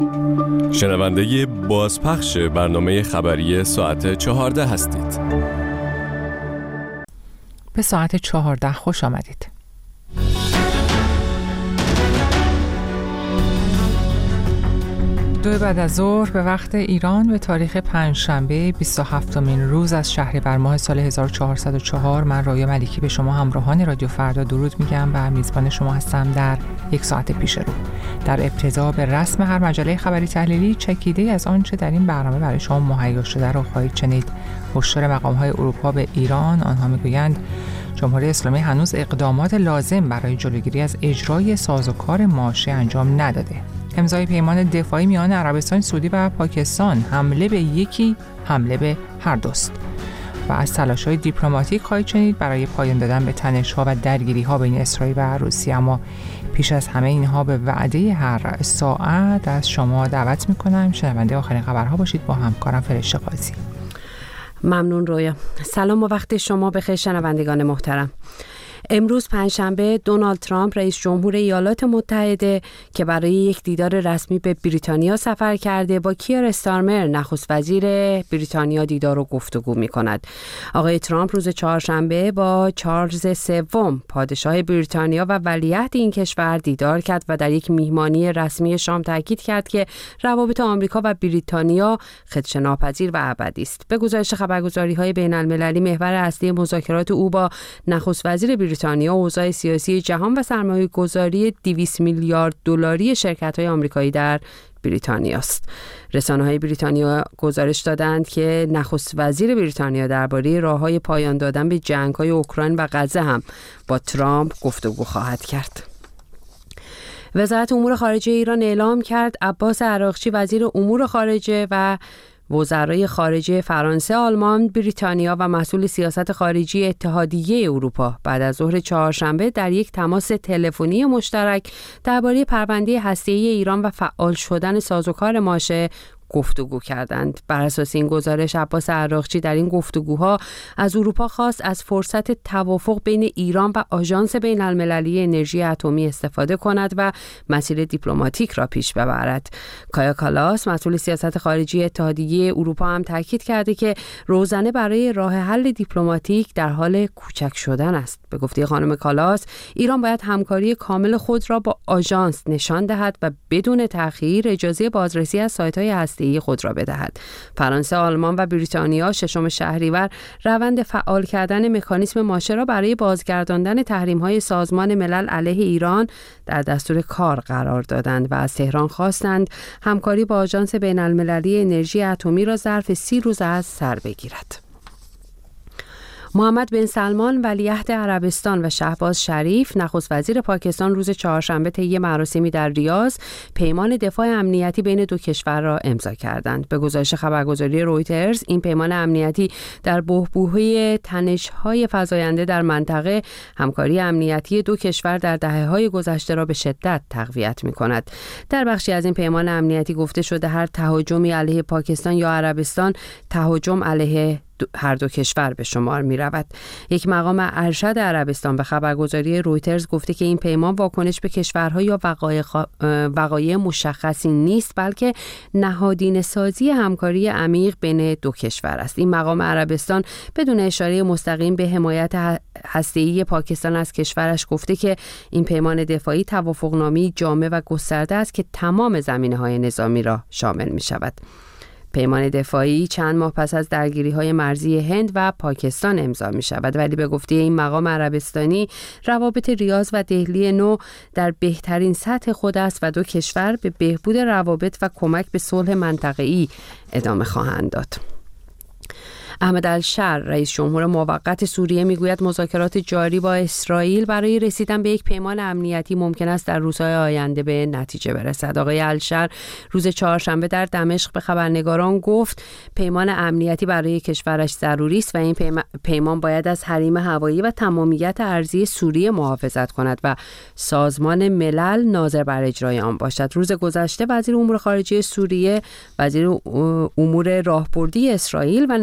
شنونده بازپخش برنامه خبری ساعت 14 هستید. به ساعت 14 خوش آمدید. دو بعد از ظهر به وقت ایران به تاریخ پنجشنبه 27مین روز از شهریور ماه سال 1404 من رؤیا ملیکی به شما همراهان رادیو فردا درود میگم و میزبان شما هستم در یک ساعت پیش رو. در ابتدا به رسم هر مجله خبری تحلیلی چکیده از آنچه در این برنامه برای شما مهیا شده را خواهید شنید. هشدار مقام‌های اروپا به ایران، آنها میگویند جمهوری اسلامی هنوز اقدامات لازم برای جلوگیری از اجرای سازوکار ماشه انجام نداده. امضای پیمان دفاعی میان عربستان سعودی و پاکستان، حمله به یکی، حمله به هر دوست. و از تلاش‌های دیپلماتیک خواهید شنید برای پایان دادن به تنش‌ها و درگیری‌ها بین اسرائیل و روسیه. اما پیش از همه اینها به وعده هر ساعت از شما دعوت می‌کنم شنونده آخرین خبرها باشید با همکارم فرشته قاضی. ممنون رویا. سلام و وقت شما بخیر شنوندگان محترم. امروز پنجشنبه دونالد ترامپ رئیس جمهور ایالات متحده که برای یک دیدار رسمی به بریتانیا سفر کرده با کیر استارمر نخست وزیر بریتانیا دیدار و گفتگو می کند. آقای ترامپ روز چهارشنبه با چارلز سوم پادشاه بریتانیا و ولیعهد این کشور دیدار کرد و در یک میهمانی رسمی شام تاکید کرد که روابط آمریکا و بریتانیا خدشه‌ناپذیر و ابدی است. به گزارش خبرگزاری‌های بین‌المللی محور اصلی مذاکرات او با نخست وزیر بریتانیا اوضاع سیاسی جهان و سرمایه‌گذاری 200 میلیارد دلاری شرکت‌های آمریکایی در بریتانیا است. رسانه‌های بریتانیا گزارش دادند که نخست وزیر بریتانیا درباره راه‌های پایان دادن به جنگ‌های اوکراین و غزه هم با ترامپ گفتگو خواهد کرد. وزارت امور خارجه ایران اعلام کرد عباس عراقچی وزیر امور خارجه و وزرای خارجه فرانسه، آلمان، بریتانیا و مسئول سیاست خارجی اتحادیه اروپا بعد از ظهر چهارشنبه در یک تماس تلفنی مشترک درباره پرونده هسته‌ای ایران و فعال شدن سازوکار ماشه گفتگو کردند. بر اساس این گزارش عباس عراقچی در این گفتگوها از اروپا خواست از فرصت توافق بین ایران و آژانس بین‌المللی انرژی اتمی استفاده کند و مسیر دیپلماتیک را پیش ببرد. کایا کالاس مسئول سیاست خارجی اتحادیه اروپا هم تاکید کرده که روزنه برای راه حل دیپلماتیک در حال کوچک شدن است. به گفته خانم کالاس ایران باید همکاری کامل خود را با آژانس نشان دهد و بدون تأخیر اجازه بازرسی از سایت‌های هسته‌ای خود را بدهد. فرانسه، آلمان و بریتانیا ششم شهریور روند فعال کردن مکانیزم ماشه را برای بازگرداندن تحریم‌های سازمان ملل علیه ایران در دستور کار قرار دادند و از تهران خواستند همکاری با آژانس بین‌المللی انرژی اتمی را ظرف 30 روز از سر بگیرد. محمد بن سلمان ولیعهد عربستان و شهباز شریف نخست وزیر پاکستان روز چهارشنبه طی مراسمی در ریاض پیمان دفاع امنیتی بین دو کشور را امضا کردند. به گزارش خبرگزاری رویترز این پیمان امنیتی در بحبوحه تنش‌های فزاینده در منطقه همکاری امنیتی دو کشور در دهه‌های گذشته را به شدت تقویت می‌کند. در بخشی از این پیمان امنیتی گفته شده هر تهاجمی علیه پاکستان یا عربستان تهاجم علیه هر دو کشور به شمار می رود. یک مقام ارشد عربستان به خبرگزاری رویترز گفته که این پیمان واکنش به کشورها یا وقایع مشخصی نیست بلکه نهادینه سازی همکاری عمیق بین دو کشور است. این مقام عربستان بدون اشاره مستقیم به حمایت هسته‌ای پاکستان از کشورش گفته که این پیمان دفاعی توافقنامه‌ای جامع و گسترده است که تمام زمینه‌های نظامی را شامل می شود. پیمان دفاعی چند ماه پس از درگیری‌های مرزی هند و پاکستان امضا می‌شود، ولی به گفته این مقام عربستانی روابط ریاض و دهلی نو در بهترین سطح خود است و دو کشور به بهبود روابط و کمک به صلح منطقه‌ای ادامه خواهند داد. احمد الشر رئیس جمهور موقت سوریه میگوید مذاکرات جاری با اسرائیل برای رسیدن به یک پیمان امنیتی ممکن است در روزهای آینده به نتیجه برسد. آقای الشر روز چهارشنبه در دمشق به خبرنگاران گفت پیمان امنیتی برای کشورش ضروری است و این پیمان باید از حریم هوایی و تمامیت ارضی سوریه محافظت کند و سازمان ملل ناظر بر اجرای آن باشد. روز گذشته وزیر امور خارجه سوریه، وزیر امور راهبردی اسرائیل و نماینده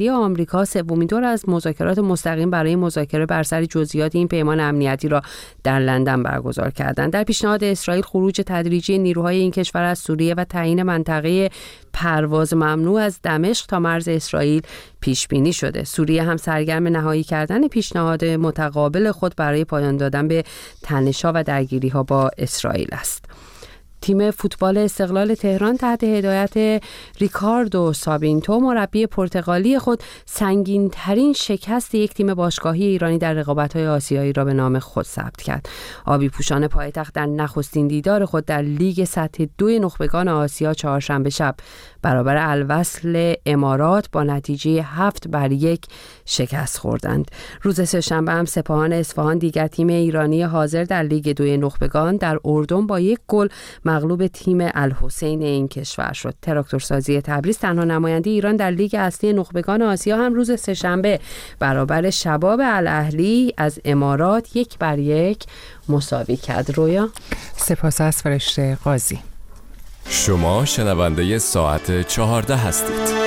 ملی آمریکا سومین دور از مذاکرات مستقیم برای مذاکره بر سر جزئیات این پیمان امنیتی را در لندن برگزار کردند. در پیشنهاد اسرائیل خروج تدریجی نیروهای این کشور از سوریه و تعیین منطقه پرواز ممنوع از دمشق تا مرز اسرائیل پیش بینی شده. سوریه هم سرگرم نهایی کردن پیشنهاد متقابل خود برای پایان دادن به تنش‌ها و درگیری‌ها با اسرائیل است. تیم فوتبال استقلال تهران تحت هدایت ریکاردو سابینتو مربی پرتغالی خود سنگین‌ترین شکست یک تیم باشگاهی ایرانی در رقابت‌های آسیایی را به نام خود ثبت کرد. آبی پوشان پایتخت در نخستین دیدار خود در لیگ سطح 2 نخبگان آسیا چهارشنبه شب برابر الوصل امارات با نتیجه 7-1 شکست خوردند. روز سه‌شنبه هم سپاهان اصفهان دیگر تیم ایرانی حاضر در لیگ 2 نخبگان در اردن با 1 گل مغلوب تیم الحسین این کشور شد. تراکتورسازی تبریز تنها نماینده ایران در لیگ اصلی نخبگان آسیا هم روز سه‌شنبه برابر شباب الاهلی از امارات 1-1 مساوی کرد. رویا سپاس از فرشته قاضی. شما شنونده ساعت 14 هستید.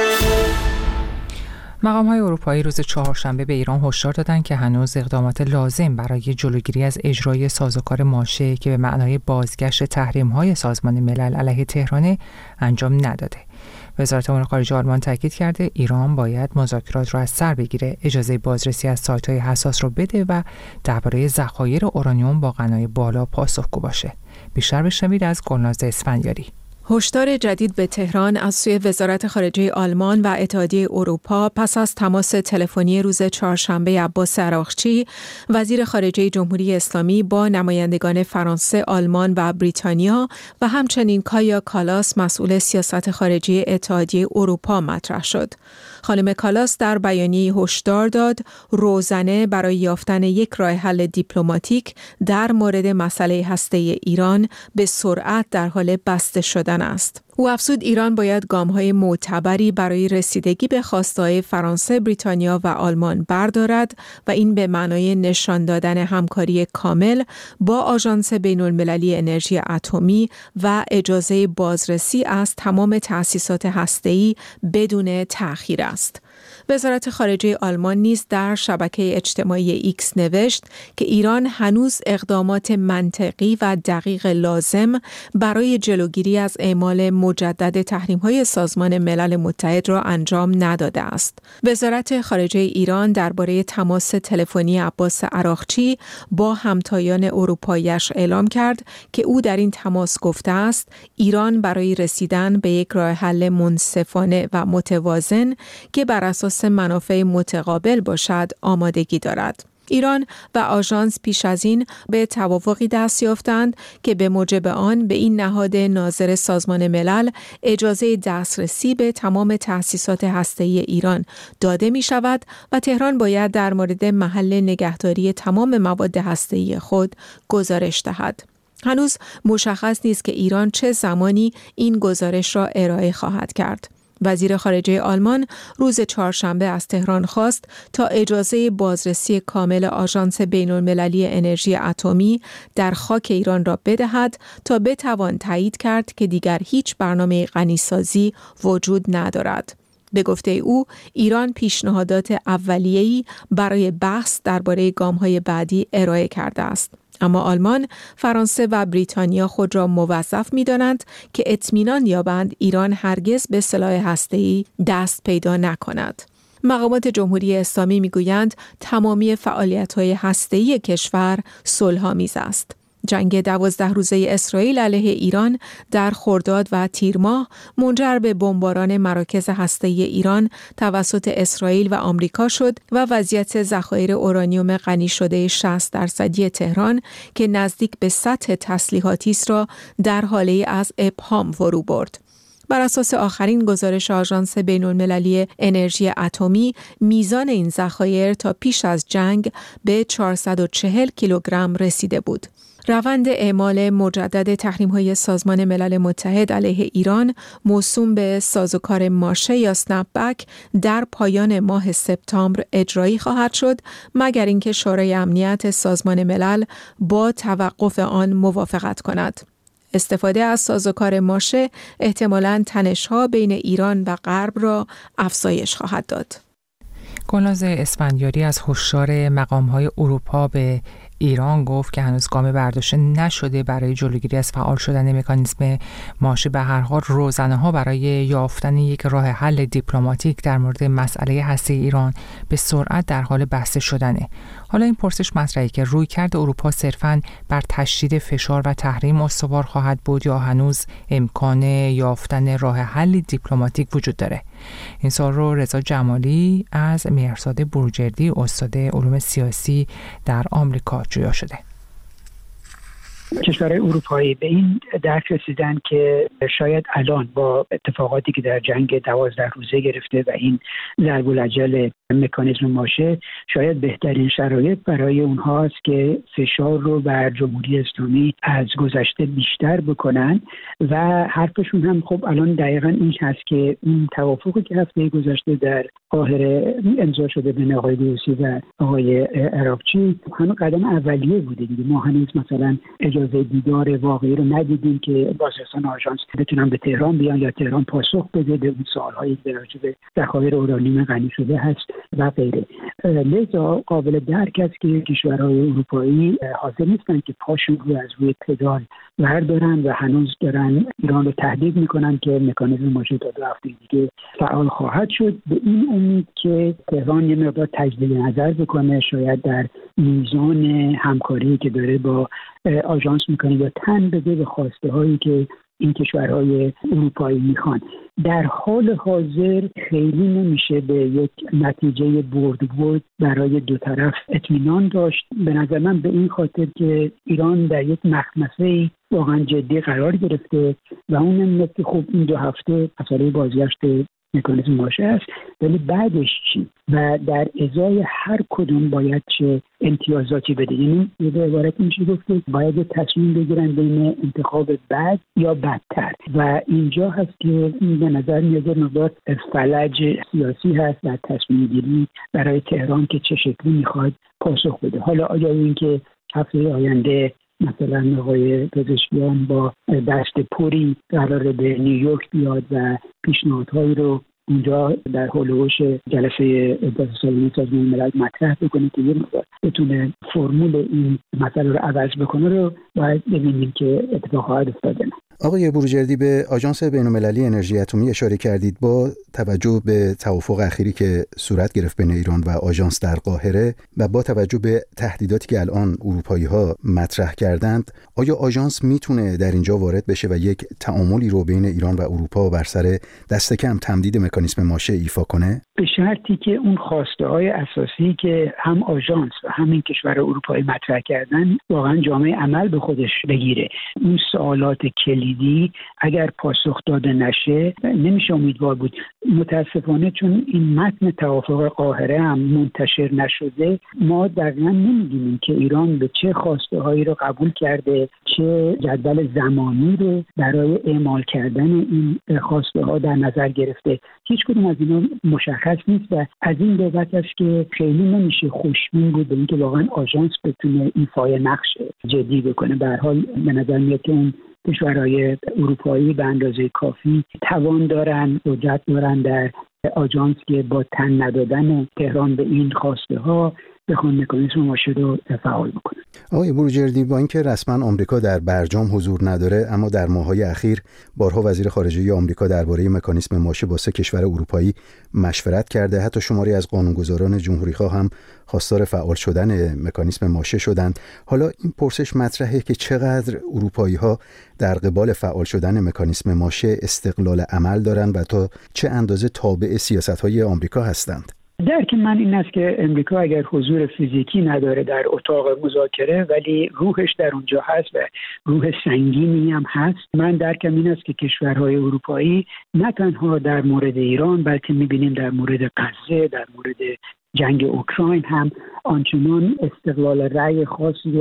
مقام‌های اروپایی روز چهارشنبه به ایران هشدار دادند که هنوز اقدامات لازم برای جلوگیری از اجرای سازوکار ماشه که به معنای بازگشت تحریم‌های سازمان ملل علیه تهران انجام نداده. وزارت امور خارجه آلمان تاکید کرده ایران باید مذاکرات را از سر بگیره، اجازه بازرسی از سایت‌های حساس رو بده و درباره ذخایر اورانیوم با غنای بالا پاسخگو باشه. بیشتر بشنوید از گلناز اسفندیاری. هشدار جدید به تهران از سوی وزارت خارجه آلمان و اتحادیه اروپا پس از تماس تلفنی روز چهارشنبه عباس عراقچی وزیر خارجه جمهوری اسلامی با نمایندگان فرانسه، آلمان و بریتانیا و همچنین کایا کالاس مسئول سیاست خارجی اتحادیه اروپا مطرح شد. خانم کالاس در بیانیه هشدار داد روزنه برای یافتن یک راه حل دیپلماتیک در مورد مسئله هسته ایران به سرعت در حال بسته شدن است. او افزود ایران باید گام‌های معتبری برای رسیدگی به خواسته‌های فرانسه، بریتانیا و آلمان بردارد و این به معنای نشان دادن همکاری کامل با آژانس بین‌المللی انرژی اتمی و اجازه بازرسی از تمام تأسیسات هسته‌ای بدون تأخیر است. وزارت خارجه آلمان نیز در شبکه اجتماعی ایکس نوشت که ایران هنوز اقدامات منطقی و دقیق لازم برای جلوگیری از اعمال مجدد تحریم‌های سازمان ملل متحد را انجام نداده است. وزارت خارجه ایران درباره تماس تلفنی عباس عراقچی با همتایان اروپایی‌اش اعلام کرد که او در این تماس گفته است ایران برای رسیدن به یک راه حل منصفانه و متوازن که بر اساس منافع متقابل باشد آمادگی دارد. ایران و آژانس پیش از این به توافقی دست یافتند که به موجب آن به این نهاد ناظر سازمان ملل اجازه دسترسی به تمام تأسیسات هسته‌ای ایران داده می شود و تهران باید در مورد محل نگهداری تمام مواد هسته‌ای خود گزارش دهد. هنوز مشخص نیست که ایران چه زمانی این گزارش را ارائه خواهد کرد. وزیر خارجه آلمان روز چهارشنبه از تهران خواست تا اجازه بازرسی کامل آژانس بین‌المللی انرژی اتمی در خاک ایران را بدهد تا بتوان تایید کرد که دیگر هیچ برنامه غنیسازی وجود ندارد. به گفته او، ایران پیشنهادات اولیه‌ای برای بحث درباره گام‌های بعدی ارائه کرده است. اما آلمان، فرانسه و بریتانیا خود را موظف می‌دانند که اطمینان یابند ایران هرگز به سلاح هسته‌ای دست پیدا نکند. مقامات جمهوری اسلامی می‌گویند تمامی فعالیت‌های هسته‌ای کشور صلح‌آمیز است. جنگ 12 روزه اسرائیل علیه ایران در خرداد و تیر ماه منجر به بمباران مراکز هسته‌ای ایران توسط اسرائیل و آمریکا شد و وضعیت ذخایر اورانیوم غنی شده 60% تهران که نزدیک به سطح تسلیحاتی است را در حاله از ابهام فرو برد. بر اساس آخرین گزارش آژانس بین‌المللی انرژی اتمی، میزان این ذخایر تا پیش از جنگ به 440 کیلوگرم رسیده بود. روند اعمال مجدد تحریم‌های سازمان ملل متحد علیه ایران موسوم به سازوکار ماشه یا اسنپ بک در پایان ماه سپتامبر اجرایی خواهد شد مگر اینکه شورای امنیت سازمان ملل با توقف آن موافقت کند. استفاده از سازوکار ماشه احتمالاً تنش‌ها بین ایران و غرب را افزایش خواهد داد. گلناز اسفندیاری از هشدار مقام‌های اروپا به ایران گفت که هنوز گام برداشته نشده برای جلوگیری از فعال شدن مکانیزم ماشه. به هر حال روزنه‌ها برای یافتن یک راه حل دیپلماتیک در مورد مسئله هسته ایران به سرعت در حال بسته شدنه. حالا این پرسش مطرحه که رویکرد اروپا صرفاً بر تشدید فشار و تحریم استوار خواهد بود یا هنوز امکان یافتن راه حل دیپلماتیک وجود داره. این سوال رو رضا جمالی از مهرزاد بروجردی استاد علوم سیاسی در آمریکا جویا شده. کشورهای اروپایی به این درک رسیدن که شاید الان با اتفاقاتی که در جنگ 12 روزه گرفته و این ضرب العجل مکانیزم ماشه، شاید بهترین شرایط برای اونها است که فشار رو بر جمهوری اسلامی از گذشته بیشتر بکنن و حرفشون هم خب الان دقیقاً این هست که این توافقی که هفته گذشته در قاهره امضا شده بین آقای گروسی و آقای عراقچی هنوز قدم اولیه بوده دیگه. ما هنوز مثلا اجازه دیدار واقعی رو ندیدیم که بازرسان آژانس بتونن به تهران بیان یا تهران پاسخ بده به اون سوال‌هایی که راجع به ذخایر اورانیوم غنی شده هست و غیره. لذا قابل درک است که کشورهای اروپایی حاضر نیستن که پاشون رو از روی پدال بردارن و هنوز دارن ایران رو تهدید میکنن که مکانیزم ماشه تا 2 هفته دیگه فعال خواهد شد، به این امید که تهران یه مقدار تجدید نظر بکنه، شاید در میزان همکاری که داره با آژانس میکنه یا تن بده به خواسته هایی که این کشورهای اروپایی میخوان. در حال حاضر خیلی نمیشه به یک نتیجه برد برای دو طرف اطمینان داشت. به نظر من به این خاطر که ایران در یک مخمصه واقعا جدی قرار گرفته و اون هم که خب این 2 هفته مسئله بازگشت مکانیزم ماشه است، ولی بعدش چی و در ازای هر کدوم باید چه امتیازاتی بده. یعنی به عبارت میشه گفت که باید تصمیم بگیرن بین انتخاب بد یا بدتر و اینجا هست که به نظر میاد مقدار فلج سیاسی هست و تصمیم گیری برای تهران که چه شکلی میخواد پاسخ بده. حالا آیا این که هفته آینده مثلا آقای پزشکیان با دست پری قراره به نیویورک بیاد و پیشنهادهایی رو اونجا در هولوش جلسه سازمان ملل مطرح بکنه که یه مقدار بتونه فرمول این مسئله رو عوض بکنه رو باید ببینیم که اتفاق خواهد افتاد. آقای بروجردی، به آژانس بین‌المللی انرژی اتمی اشاره کردید. با توجه به توافق اخیری که صورت گرفت بین ایران و آژانس در قاهره و با توجه به تهدیداتی که الان اروپایی‌ها مطرح کردند، آیا آژانس میتونه در اینجا وارد بشه و یک تعاملی رو بین ایران و اروپا بر سر دست کم تمدید مکانیزم ماشه ایفا کنه؟ به شرطی که اون خواسته‌های اساسی که هم آژانس و همین کشور اروپایی مطرح کردن واقعا جامعه عمل به خودش بگیره. این سوالات کلیدی اگر پاسخ داده نشه نمیشه امیدوار بود. متاسفانه چون این متن توافق قاهره هم منتشر نشده، ما دقیقاً نمیدونیم که ایران به چه خواسته‌هایی رو قبول کرده، چه جدول زمانی رو برای اعمال کردن این خواسته در نظر گرفته. هیچ کدوم از اینا مشخص نیست و از این بابت است که خیلی نمیشه خوشبین بود به اینکه واقعا آژانس بتونه ایفای نقش جدی بکنه. به هر حال به نظر میاد که اون کشورهای اروپایی به اندازه کافی توان دارن، قدرت دارن در آژانس که با تن ندادن تهران به این خواسته ها بخوان مکانیزم ماشه رو فعال بکنن. آقای بروجردی، با اینکه رسما آمریکا در برجام حضور نداره، اما در ماه‌های اخیر بارها وزیر خارجه آمریکا درباره مکانیزم ماشه با 3 کشور اروپایی مشورت کرده. حتی شماری از قانونگذاران جمهوری‌خواه هم خواستار فعال شدن مکانیزم ماشه شدند. حالا این پرسش مطرحه که چقدر اروپایی‌ها در قبال فعال شدن مکانیزم ماشه استقلال عمل دارند و تا چه اندازه تابع سیاست‌های آمریکا هستند. درک من این است که امریکا اگر حضور فیزیکی نداره در اتاق مذاکره ولی روحش در اونجا هست و روح سنگینی هم هست. من درکم این است که کشورهای اروپایی نه تنها در مورد ایران بلکه می‌بینیم در مورد غزه، در مورد جنگ اوکراین هم آنچنان استقلال رأی خاصی رو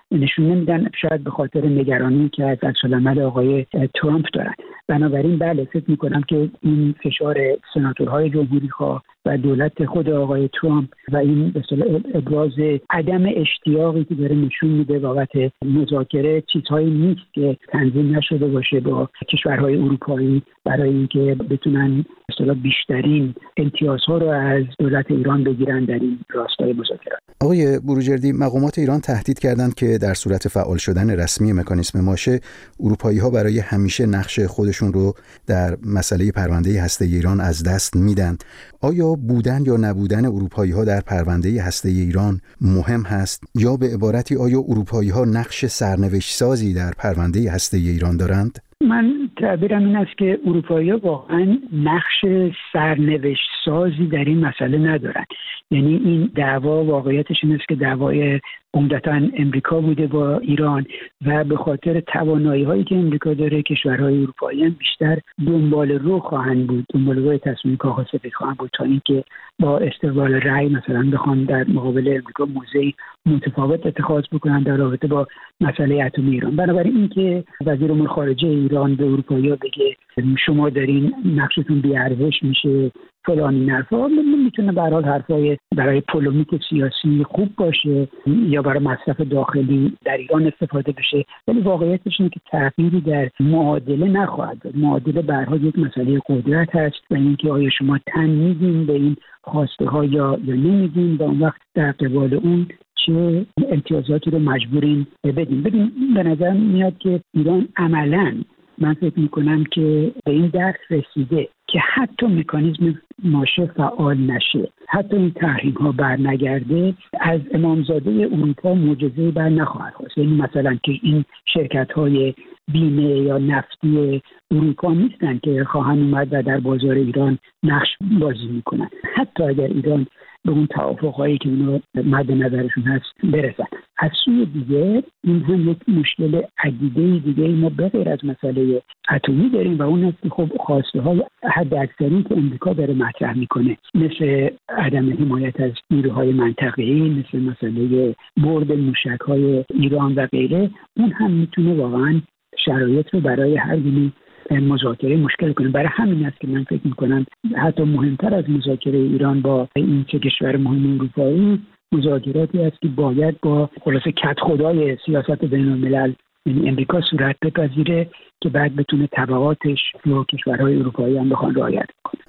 نشون نمیدن، شاید به خاطر نگرانی که از عکس‌العمل آقای ترامپ دارن. بنابراین بله فکر میکنم که این فشار سناتورهای جمهوری‌خواه و دولت خود آقای ترامپ و این به اصطلاح ابراز عدم اشتیاقی که داره نشون میده بابت مذاکره چیزهایی نیست که تنظیم نشده باشه با کشورهای اروپایی برای اینکه بتونن به اصطلاح بیشترین امتیازها رو از دولت ایران بگیرن در این راستای مذاکرات. آقای بروجردی، مقامات ایران تهدید کردند که در صورت فعال شدن رسمی مکانیسم ماشه، اروپایی‌ها برای همیشه نقش خودشون رو در مسئله پرونده هسته‌ای ایران از دست میدن. آیا بودن یا نبودن اروپایی‌ها در پرونده هسته‌ای ایران مهم هست، یا به عبارتی آیا اروپایی‌ها نقش سرنوشت‌سازی در پرونده هسته‌ای ایران دارند؟ من تعبیرم این است که اروپایی‌ها واقعا نقش سرنوشت سازی در این مسئله ندارن. یعنی این دعوا واقعیتش این است که دعوای عمدتاً امریکا بوده با ایران و به خاطر توانایی‌هایی که امریکا داره کشورهای اروپایی هم بیشتر دنبال رو خواهند بود، دنبال روی تصمیم کاغذ سفید خواهند بود تا اینکه با استقبال رأی مثلا بخوان در مقابل امریکا موضعی متفاوت اتخاذ بکنن در رابطه با مسئله اتمی ایران. بنابراین اینکه وزیر امور خارجه ایران به اروپایی‌ها بگه شما دارین نقشتون بی‌ارزش میشه فلان این حرفا، میتونه به هر حال حرفای برای پولومیک سیاسی خوب باشه یا برای مصرف داخلی در ایران استفاده بشه، ولی واقعیتش اینه که تغییری در معادله نخواهد داد. معادله به هر حال یک مسئله قدرت هست و اینکه آیا شما تن میدین به این خواسته ها یا نمیدین و اون وقت در قبال اون چه امتیازاتی رو مجبورین بدین. ببین به نظر میاد که ایران عملاً، من فکر میکنم که به این درک رسیده که حتی مکانیزم ماشه فعال نشه، حتی این تحریم ها بر نگرده، از امامزاده اروپا معجزه‌ای بر نخواهد خواست. یعنی مثلا که این شرکت های بیمه یا نفتی اروپا نیستن که خواهند اومد و در بازار ایران نقش بازی میکنن، حتی اگر ایران به اون توافق‌هایی که اونا مد نظرشون هست برسن. از سوی دیگه این هم یک مشکل عدیده دیگه ما به غیر از مسئله اتمی داریم و اون است که خب خواسته های حد اکثری که امریکا داره مطرح میکنه، مثل عدم حمایت از نیروهای منطقه‌ای، مثل مسئله برد موشک‌های ایران و غیره، اون هم میتونه واقعا شرایط رو برای هر گونه مذاکره مشکل کنه. برای همین است که من فکر میکنم حتی مهمتر از مذاکره ایران با این چه کشور مهم اروپایی، مذاکراتی است که باید با خلاصه کدخدای سیاست بین‌الملل یعنی امریکا صورت بپذیره که بعد بتونه طبقاتش رو کشورهای اروپایی هم بخوان رعایت کنه.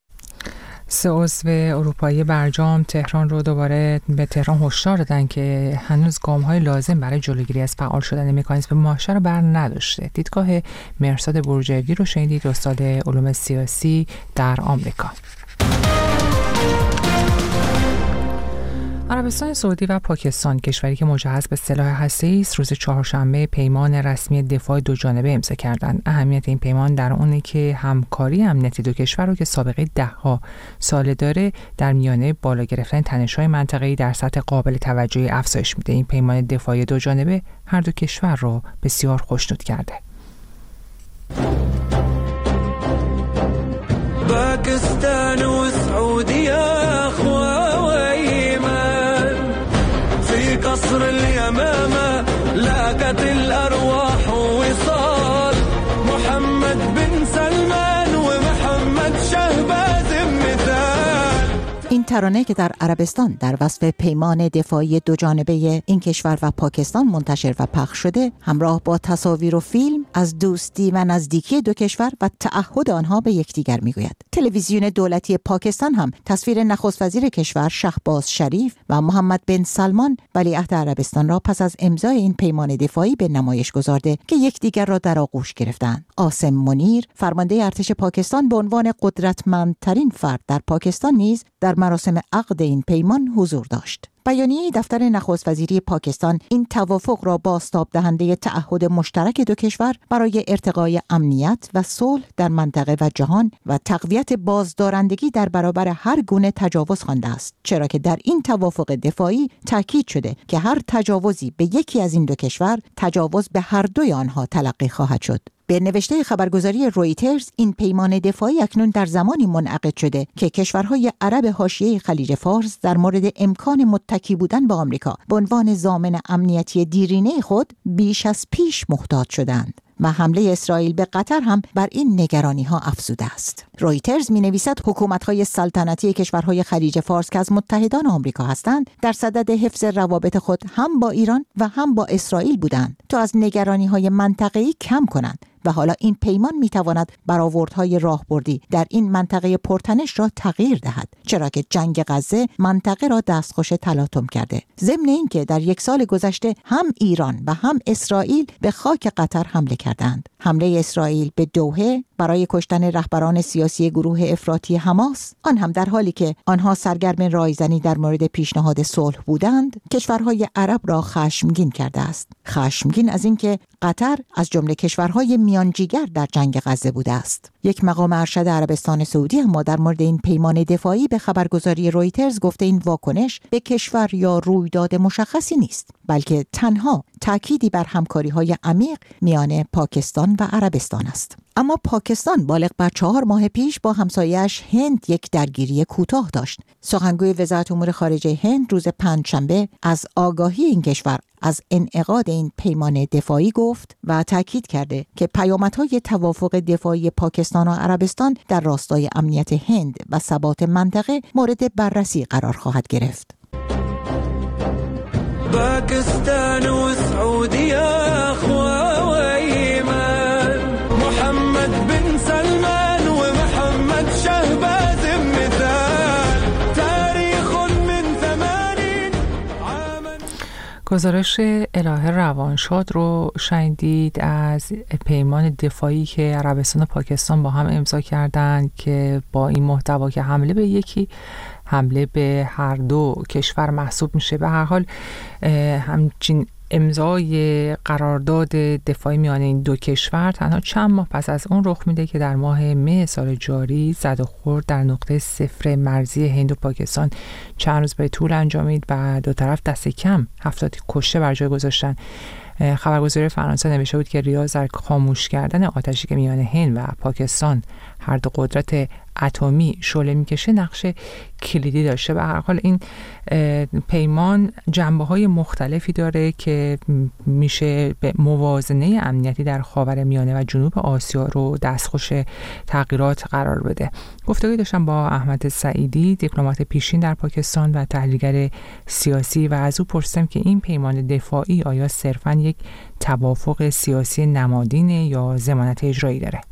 3 عضو اروپایی برجام تهران رو دوباره به تهران هشدار دادن که هنوز گام‌های لازم برای جلوگیری از فعال شدن مکانیزم ماشه رو بر نداشته. دیدگاه مهرزاد بروجردی رو شنیدید، استاد علوم سیاسی در آمریکا. عربستان سعودی و پاکستان، کشوری که مجهز به سلاح هسته‌ای است، روز چهارشنبه پیمان رسمی دفاع دوجانبه امضا کردند. اهمیت این پیمان در اونه که همکاری امنیتی دو کشور رو که سابقه 10 سال داره در میانه بالا گرفتن تنش‌های منطقه‌ای در سطح قابل توجهی افزایش میده. این پیمان دفاعی دوجانبه هر دو کشور رو بسیار خوشنود کرده. پاکستان و سعودیه قصر اليمامة لاقت الأرواح وصال محمد بن سلمان ومحمد شهباز مثال. این ترانه که در عربستان در وصف پیمان دفاعی دوجانبه این کشور و پاکستان منتشر و پخش شده، همراه با تصاویر و فیلم از دوستی و نزدیکی دو کشور و تعهد آنها به یکدیگر میگوید. تلویزیون دولتی پاکستان هم تصویر نخست وزیر کشور شهباز شریف و محمد بن سلمان ولیعهد عربستان را پس از امضای این پیمان دفاعی به نمایش گذارده که یکدیگر را در آغوش گرفتند. عاصم منیر، فرمانده ارتش پاکستان، به عنوان قدرتمندترین فرد در پاکستان نیز در مراسم عقد این پیمان حضور داشت. بیانیه دفتر نخست وزیری پاکستان این توافق را بازتاب دهنده تعهد مشترک دو کشور برای ارتقای امنیت و صلح در منطقه و جهان و تقویت بازدارندگی در برابر هر گونه تجاوز خوانده است، چرا که در این توافق دفاعی تاکید شده که هر تجاوزی به یکی از این دو کشور تجاوز به هر دوی آنها تلقی خواهد شد. به نوشته خبرگزاری رویترز، این پیمان دفاعی اکنون در زمانی منعقد شده که کشورهای عرب حاشیه خلیج فارس در مورد امکان متکی بودن به آمریکا به عنوان ضامن امنیتی دیرینه خود بیش از پیش محتاط شدند و حمله اسرائیل به قطر هم بر این نگرانی ها افزوده است. رویترز می نویسد حکومت‌های سلطنتی کشورهای خلیج فارس که از متحدان آمریکا هستند در صدد حفظ روابط خود هم با ایران و هم با اسرائیل بودند تا از نگرانی‌های منطقه‌ای کم کنند و حالا این پیمان میتواند برآوردهای راهبردی در این منطقه پرتنش را تغییر دهد، چرا که جنگ غزه منطقه را دستخوش تلاطم کرده. ضمن اینکه در یک سال گذشته هم ایران و هم اسرائیل به خاک قطر حمله کردند. حمله اسرائیل به دوحه برای کشتن رهبران سیاسی گروه افراطی حماس، آن هم در حالی که آنها سرگرم رایزنی در مورد پیشنهاد صلح بودند، کشورهای عرب را خشمگین کرده است. خشمگین از اینکه قطر از جمله کشورهای میانجیگر در جنگ غزه بوده است. یک مقام ارشد عربستان سعودی اما در مورد این پیمان دفاعی به خبرگزاری رویترز گفته این واکنش به کشور یا رویداد مشخصی نیست، بلکه تنها تأکیدی بر همکاری‌های عمیق میان پاکستان و عربستان است. اما پاکستان بالغ بر 4 ماه پیش با همسایه‌اش هند یک درگیری کوتاه داشت. سخنگوی وزارت امور خارجه هند روز پنجشنبه از آگاهی این کشور از انعقاد این پیمان دفاعی گفت و تاکید کرده که پیامدهای توافق دفاعی پاکستان و عربستان در راستای امنیت هند و ثبات منطقه مورد بررسی قرار خواهد گرفت. باكستان وسعودية أخوة وإيمان محمد بن سلمان ومحمد شهباز مثال تاريخ من 80 عاما. گزارش الهه روانشاد رو شنیدید از پیمان دفاعی که عربستان و پاکستان با هم امضا کردند که با این محتوا که حمله به هر دو کشور محسوب میشه. به هر حال همچین امضای قرارداد دفاعی میان این دو کشور تنها چند ماه پس از اون رخ میده که در ماه مه سال جاری زد و خورد در نقطه صفر مرزی هند و پاکستان چند روز به طول انجامید و دو طرف دست کم 70 کشته بر جای گذاشتن. خبرگزاری فرانسه نوشته بود که ریاض در خاموش کردن آتشی که میان هند و پاکستان هر دو قدرت اتمی شعله میکشه نقش کلیدی داشته. به هر حال این پیمان جنبه‌های مختلفی داره که میشه به موازنه امنیتی در خاورمیانه و جنوب آسیا رو دستخوش تغییرات قرار بده. گفتگوی داشتم با احمد سعیدی، دیپلمات پیشین در پاکستان و تحلیلگر سیاسی، و از او پرسیدم که این پیمان دفاعی آیا صرفاً یک توافق سیاسی نمادینه یا ضمانت اجرایی داره؟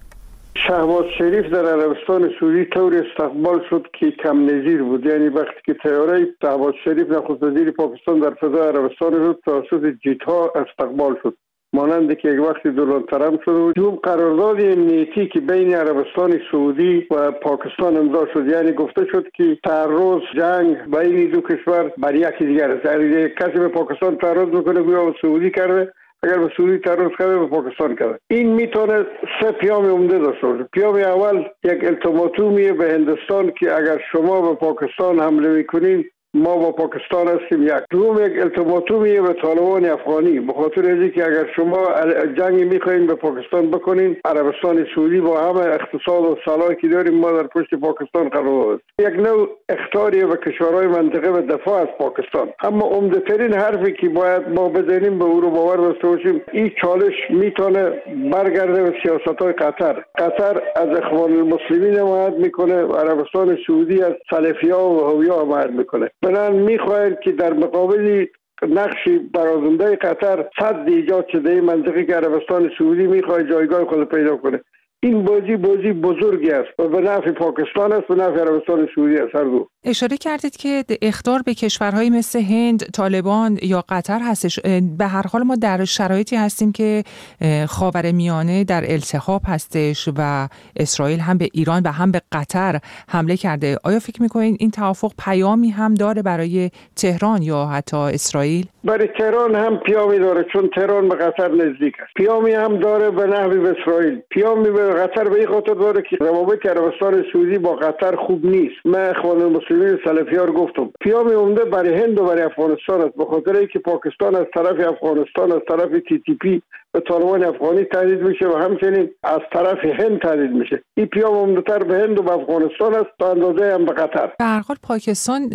شهباز شریف در عربستان سعودی طور استقبال شد که کم نظیر بود. یعنی وقتی که طیاره شهباز شریف نخست وزیر پاکستان در فضای عربستان شد توسط جیت‌ها استقبال شد، مانند که یک وقتی دونالد ترامپ شد. دوم قرارداد امنیتی که بین عربستان سعودی و پاکستان امضا شد، یعنی گفته شد که تعرض جنگ بین دو کشور بر یکی دیگر است. یعنی کسی به پاکستان تعرض میکنه گویا به سعودی کرده، اگر به سعودی تعرض کرده به پاکستان کرده. این میتونه 3 پیام عمده داشته باشه. پیام اول یک التیماتومیه به هندوستان که اگر شما به پاکستان حمله میکنین ما با پاکستان هستیم. یک دوم یک التیماتومیه به طالبان افغانی به خاطر اینکه اگر شما جنگی میخواین به پاکستان بکنین، عربستان سعودی با همه اقتصاد و صلاحی که داریم ما در پشت پاکستان قرار است. یک نوع اخطاریه به کشورهای منطقه به دفاع از پاکستان. اما عمده ترین حرفی که باید ما بزنیم به او رو باور داشته باشیم، این چالش میتونه برگرده به سیاست‌های قطر. قطر از اخوان المسلمین حمایت میکنه و عربستان سعودی از سلفی‌ها و وهابی‌ها حمایت میکنه. بنابراین میخواهند که در مقابل نقشی برازنده قطر صد ایجاد شده این منطقه که عربستان سعودی میخواهد جایگاه خود پیدا کنه. این بازی بزرگی است و به نفع پاکستان است و به نفع عربستان سعودی است. هر دو. اشاره کردید که اخطار به کشورهایی مثل هند، طالبان یا قطر هستش. به هر حال ما در شرایطی هستیم که خاورمیانه در التهاب هستش و اسرائیل هم به ایران و هم به قطر حمله کرده. آیا فکر می‌کنید این توافق پیامی هم داره برای تهران یا حتی اسرائیل؟ برای تهران هم پیامی داره، چون تهران به قطر نزدیک است. پیامی هم داره به نحوی به اسرائیل. پیامی به قطر به این خاطر داره که روابط عربستان سعودی با قطر خوب نیست. من اخوان المسلمین مسئولین سلفیار گفتم پیام عمده برای هند و برای افغانستان است، به خاطر اینکه پاکستان از طرف افغانستان از طرف TTP به طالبان افغانی تهدید میشه و همچنین از طرف هند تهدید میشه. این پیام عمده‌تر به هند و به افغانستان است تا اندازه هم به قطر. به هر حال پاکستان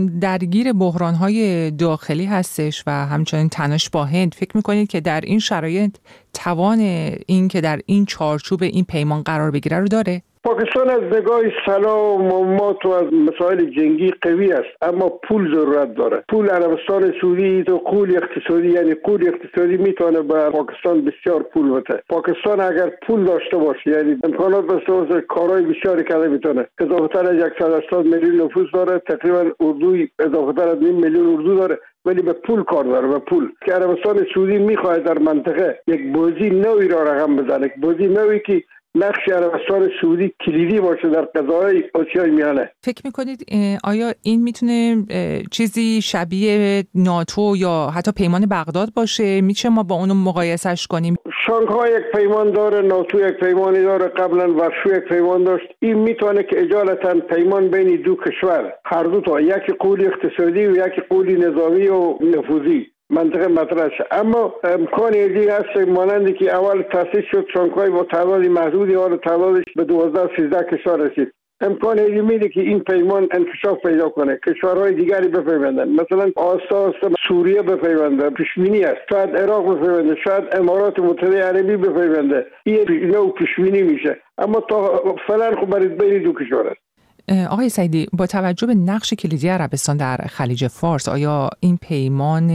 درگیر بحران‌های داخلی هستش و همچنین تنش با هند. فکر می‌کنید که در این شرایط توان این که در این چارچوب این پیمان قرار بگیره رو داره؟ پاکستان از نگاه سلاح و مهمات و از مسائل جنگی قوی است، اما پول ضرورت داره. پول عربستان سعودی تو قول اقتصادی، یعنی قول اقتصادی میتونه به پاکستان بسیار پول بده. پاکستان اگر پول داشته باشه، یعنی امکانات داشته باشه، کارهای بسیاری کرده میتونه. اضافه‌تر از 180 میلیون نفوس داره، تقریبا اردوی اضافه‌تر از 1 میلیون اردو داره، ولی به پول کار داره. به پول که عربستان سعودی میخواد در منطقه یک بازی نوی را رقم بزنه، بازی نوی که نقش عربستان سعودی کلیدی باشه در قضای آسیای میانه. فکر میکنید آیا این میتونه چیزی شبیه ناتو یا حتی پیمان بغداد باشه؟ میشه ما با اونو مقایسش کنیم؟ شانگهای یک پیمان داره، ناتو یک پیمانی داره، قبلا ورشو یک پیمان داشت. این میتونه که اجالتا پیمان بین دو کشور، هر دو تا، یکی قولی اقتصادی و یکی قولی نظامی و نفوذی منطقه مطرح شد. اما امکان ایجی هست مانندی که اول تاسیس شد شانگهای با تعداد محدودی حال تعدادش به 12-13 کشور رسید. امکان ایجی میده که این پیمان انکشاف پیدا کنه، کشورهای دیگری بپیوندن، مثلا آساس سوریه بپیونده، پیشبینی است، شاید عراق بپیونده، شاید امارات متحده عربی بپیونده. این نوع پیشبینی میشه، اما تا فعلا خب برای بین دو کشور است. آقای سعیدی، با توجه به نقش کلیدی عربستان در خلیج فارس، آیا این پیمان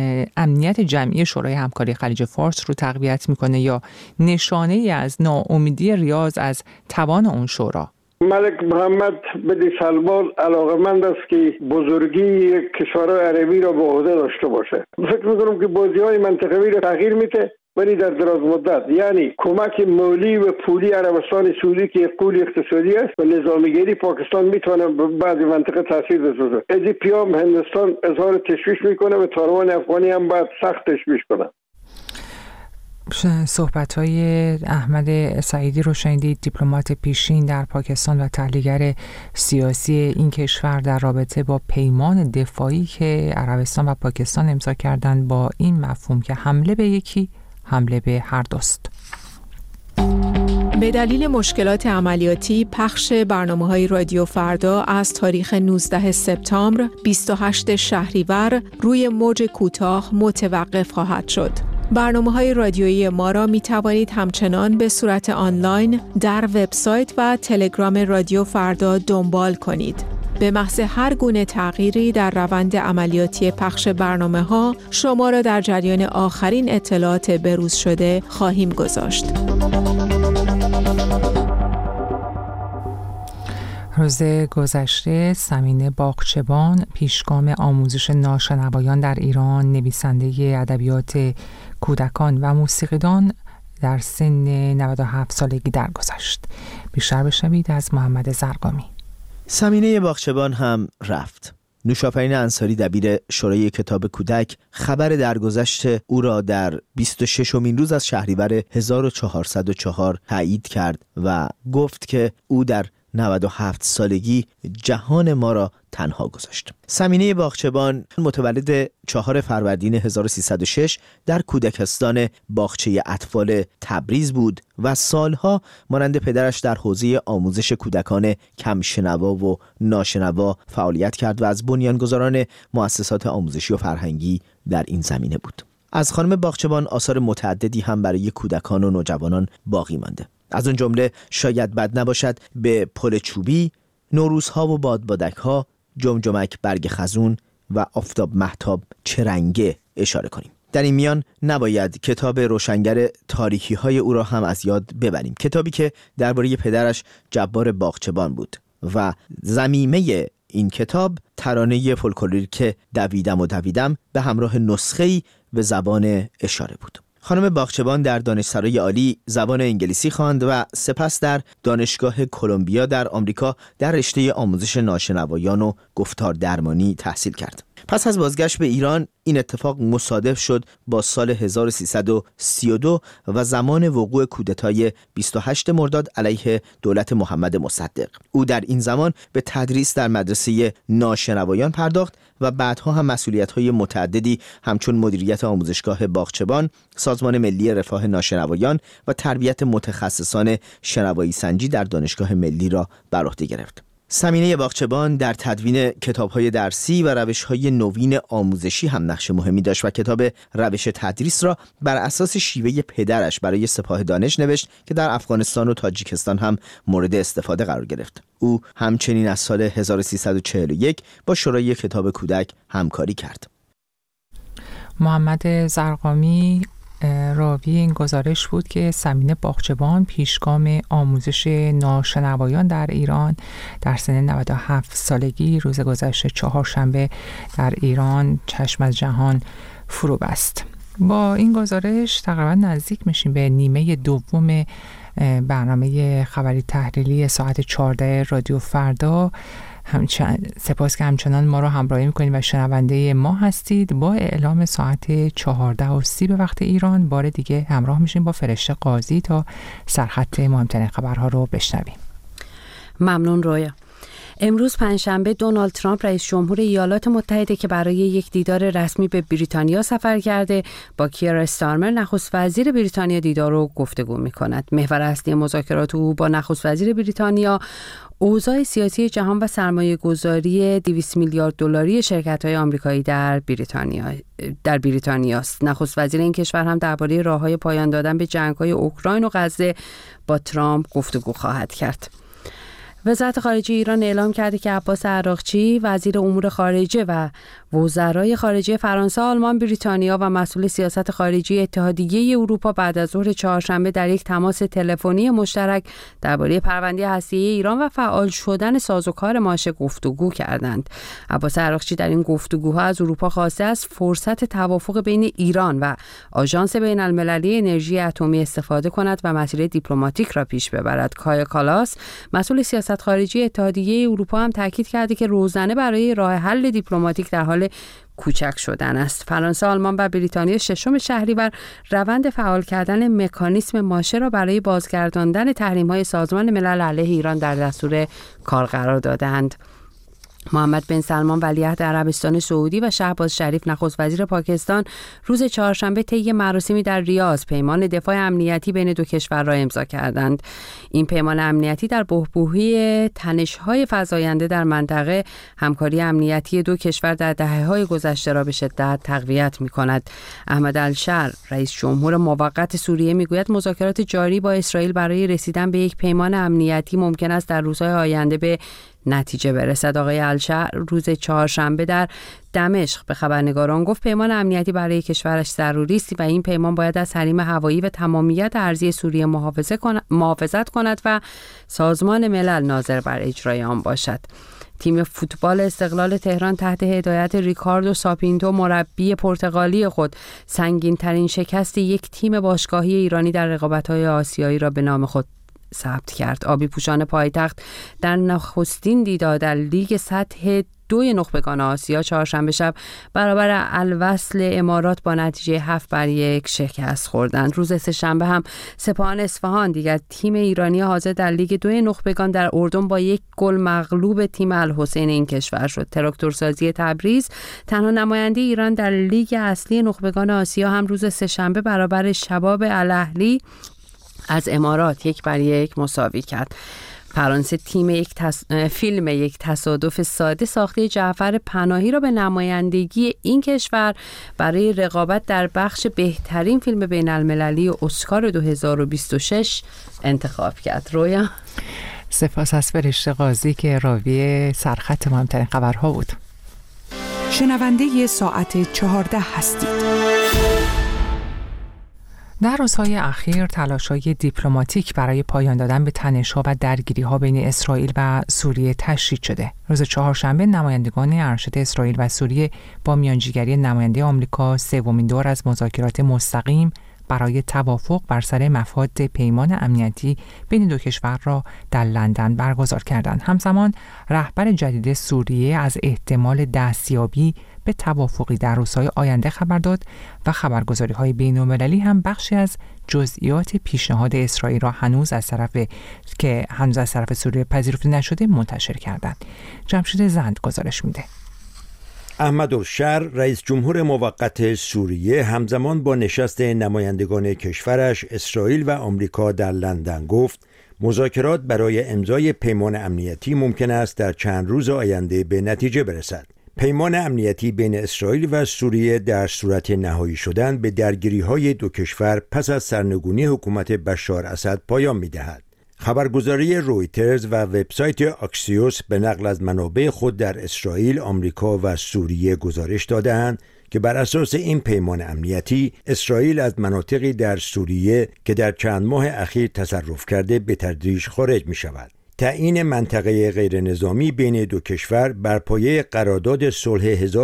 امنیت جمعی شورای همکاری خلیج فارس رو تقویت میکنه یا نشانه ای از ناامیدی ریاض از توان اون شورا؟ ملک محمد بن سلمان علاقمند است که بزرگی کشورهای عربی را به عهده داشته باشه. فکر میکنم که بازی‌های منطقوی را تغییر میده، ولی در دراز مدت، یعنی کمک مالی و پولی عربستان سعودی که قول اقتصادی است و نظامیگری پاکستان میتونه به بعضی منطقه تاثیر بذاره. از این پیام هندوستان اظهار تشویش میکنه و طالبان افغانی هم باید سخت تشویش کنه. صحبت‌های احمد سعیدی رو شنیدید، دیپلمات پیشین در پاکستان و تحلیلگر سیاسی این کشور در رابطه با پیمان دفاعی که عربستان و پاکستان امضا کردند، با این مفهوم که حمله به یکی حمله به هر دوست. به دلیل مشکلات عملیاتی پخش برنامه‌های رادیو فردا از تاریخ 19 سپتامبر 28 شهریور روی موج کوتاه متوقف خواهد شد. برنامه‌های رادیویی ما را می توانید همچنان به صورت آنلاین در وبسایت و تلگرام رادیو فردا دنبال کنید. به محض هر گونه تغییری در روند عملیاتی پخش برنامه‌ها شما را در جریان آخرین اطلاعات بروز شده خواهیم گذاشت. روز گذشته ثمینه باغچبان، پیشگام آموزش ناشنوایان در ایران، نویسنده ادبیات کودکان و موسیقیدان، در سن 97 سالگی درگذشت. بیشتر بشنوید از محمد زرقامی. ثمینه باغچبان هم رفت. نوشافرین انصاری دبیر شورای کتاب کودک خبر درگذشت او را در 26مین روز از شهریور 1404 تایید کرد و گفت که او در 97 سالگی جهان ما را تنها گذاشت. ثمینه باغچبان متولد 4 فروردین 1306 در کودکستان باغچه اطفال تبریز بود و سالها مانند پدرش در حوزه آموزش کودکان کمشنوا و ناشنوا فعالیت کرد و از بنیانگذاران مؤسسات آموزشی و فرهنگی در این زمینه بود. از خانم باغچبان آثار متعددی هم برای کودکان و نوجوانان باقی مانده. از اون جمله شاید بد نباشد به پل چوبی، نوروزها و بادبادک‌ها، جمجمک برگ خزون و آفتاب مهتاب چرنگه اشاره کنیم. در این میان نباید کتاب روشنگر تاریکی‌های او را هم از یاد ببریم، کتابی که درباره پدرش جبار باغچبان بود و ضمیمه این کتاب ترانه فولکلوریک دویدم به همراه نسخه‌ای به زبان اشاره بود. خانم باغچبان در دانشسرای عالی زبان انگلیسی خواند و سپس در دانشگاه کلمبیا در آمریکا در رشته آموزش ناشنوایان و گفتار درمانی تحصیل کرد. پس از بازگشت به ایران این اتفاق مصادف شد با سال 1332 و زمان وقوع کودتای 28 مرداد علیه دولت محمد مصدق. او در این زمان به تدریس در مدرسه ناشنوایان پرداخت و بعدها هم مسئولیت‌های متعددی همچون مدیریت آموزشگاه باغچبان، سازمان ملی رفاه ناشنوایان و تربیت متخصصان شنوایی سنجی در دانشگاه ملی را بر عهده گرفت. سمینه باغچبان در تدوین کتاب‌های درسی و روش‌های نوین آموزشی هم نقش مهمی داشت و کتاب روش تدریس را بر اساس شیوه پدرش برای سپاه دانش نوشت که در افغانستان و تاجیکستان هم مورد استفاده قرار گرفت. او همچنین از سال 1341 با شورای کتاب کودک همکاری کرد. محمد زرقامی راوی این گزارش بود که سمینه باغچبان پیشگام آموزش ناشنوایان در ایران در سن 97 سالگی روز گذشته چهارشنبه در ایران چشم از جهان فرو بست. با این گزارش تقریبا نزدیک میشیم به نیمه دوم برنامه خبری تحلیلی ساعت 14 رادیو فردا. سپاس که همچنان ما رو همراهی میکنید و شنونده ما هستید. با اعلام ساعت 14:30 به وقت ایران بار دیگه همراه میشیم با فرشته قاضی تا سرخط مهمترین خبرها رو بشنویم. ممنون رویا. امروز پنجشنبه دونالد ترامپ رئیس جمهور ایالات متحده که برای یک دیدار رسمی به بریتانیا سفر کرده با کیر استارمر نخست وزیر بریتانیا دیدار و گفتگو می‌کند. محور اصلی مذاکرات او با نخست وزیر بریتانیا اوضاع سیاسی جهان و سرمایه‌گذاری 200 میلیارد دلاری شرکت‌های آمریکایی در بریتانیا است. نخست وزیر این کشور هم درباره راه‌های پایان دادن به جنگ‌های اوکراین و غزه با ترامپ گفتگو خواهد کرد. وزارت خارجه ایران اعلام کرده که عباس عراقچی وزیر امور خارجه و وزرای خارجه فرانسه، آلمان، بریتانیا و مسئول سیاست خارجی اتحادیه اروپا بعد از ظهر چهارشنبه در یک تماس تلفنی مشترک درباره پرونده هسته‌ای ایران و فعال شدن سازوکار ماشه گفتگو کردند. عباس عراقچی در این گفتگوها از اروپا خواسته است فرصت توافق بین ایران و آژانس بین‌المللی انرژی اتمی استفاده کند و مسیر دیپلماتیک را پیش ببرد. کایا کالاس مسئول سیاست خارجی اتحادیه اروپا هم تاکید کرده که روزنه برای راه حل دیپلماتیک در حال کوچک شدن است. فرانسه، آلمان و بریتانیا 6 شهریور روند فعال کردن مکانیسم ماشه را برای بازگرداندن تحریم‌های سازمان ملل علیه ایران در دستور کار قرار دادند. محمد بن سلمان ولیعهد عربستان سعودی و شهباز شریف نخست وزیر پاکستان روز چهارشنبه طی مراسمی در ریاض پیمان دفاع امنیتی بین دو کشور را امضا کردند. این پیمان امنیتی در بحبوحی تنش‌های فزاینده در منطقه همکاری امنیتی دو کشور در دهه‌های گذشته را به شدت تقویت می‌کند. احمد الشر رئیس جمهور موقت سوریه می‌گوید مذاکرات جاری با اسرائیل برای رسیدن به یک پیمان امنیتی ممکن است در روزهای آینده به نتیجه برسد. آقای الشر روز چهارشنبه در دمشق به خبرنگاران گفت پیمان امنیتی برای کشورش ضروری است و این پیمان باید از حریم هوایی و تمامیت ارضی سوریه محافظت کند و سازمان ملل ناظر بر اجرای آن باشد. تیم فوتبال استقلال تهران تحت هدایت ریکاردو ساپینتو مربی پرتغالی خود سنگین‌ترین شکست یک تیم باشگاهی ایرانی در رقابت‌های آسیایی را به نام خود ثبت کرد. آبی پوشان پایتخت در نخستین دیدار در لیگ سطح 2 نخبگان آسیا چهارشنبه شب برابر الوصل امارات با نتیجه 7-1 شکست خوردند. روز سه‌شنبه هم سپاهان اصفهان دیگر تیم ایرانی حاضر در لیگ 2 نخبگان در اردن با 1 گل مغلوب تیم الحسین این کشور شد. تراکتورسازی تبریز تنها نماینده ایران در لیگ اصلی نخبگان آسیا هم روز سه‌شنبه برابر شباب الاهلی از امارات 1-1 مساوی کرد. فرانسه فیلم یک تصادف ساده ساخته جعفر پناهی را به نمایندگی این کشور برای رقابت در بخش بهترین فیلم بین المللی اسکار 2026 انتخاب کرد. رویا سپاس از فرشته قاضی که راوی سرخط مهمترین خبرها بود. شنونده ساعت 14 هستید. در روزهای اخیر تلاش‌های دیپلماتیک برای پایان دادن به تنش‌ها و درگیری‌ها بین اسرائیل و سوریه تشدید شده. روز چهارشنبه نمایندگان ارشد اسرائیل و سوریه با میانجیگری نماینده آمریکا سومین دور از مذاکرات مستقیم برای توافق بر سر مفاد پیمان امنیتی بین دو کشور را در لندن برگزار کردند. همزمان رهبر جدید سوریه از احتمال دستیابی به توافقی در روزهای آینده خبر داد و خبرگزاری‌های بین‌المللی هم بخشی از جزئیات پیشنهاد اسرائیل را هنوز از طرف سوریه پذیرفته نشده منتشر کردند. جمشید زند گزارش میده. احمد الشر رئیس جمهور موقت سوریه همزمان با نشست نمایندگان کشورش اسرائیل و آمریکا در لندن گفت مذاکرات برای امضای پیمان امنیتی ممکن است در چند روز آینده به نتیجه برسد. پیمان امنیتی بین اسرائیل و سوریه در صورت نهایی شدن به درگیری‌های دو کشور پس از سرنگونی حکومت بشار اسد پایان می‌دهد. خبرگزاری رویترز و وبسایت آکسیوس به نقل از منابع خود در اسرائیل، آمریکا و سوریه گزارش دادند که بر اساس این پیمان امنیتی اسرائیل از مناطقی در سوریه که در چند ماه اخیر تصرف کرده به تدریج خارج می شود. تعیین منطقه غیر نظامی بین دو کشور بر پایه قرارداد صلح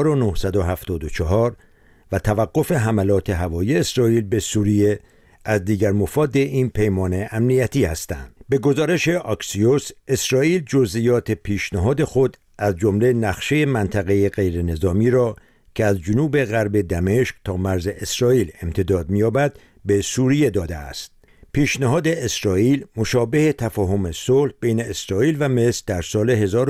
1974 و توقف حملات هوایی اسرائیل به سوریه از دیگر مفاد این پیمان امنیتی هستند. به گزارش آکسیوس، اسرائیل جزئیات پیشنهاد خود از جمله نقشه منطقه غیر نظامی را که از جنوب غرب دمشق تا مرز اسرائیل امتداد می‌یابد به سوریه داده است. پیشنهاد اسرائیل مشابه تفاهم صلح بین اسرائیل و مصر در سال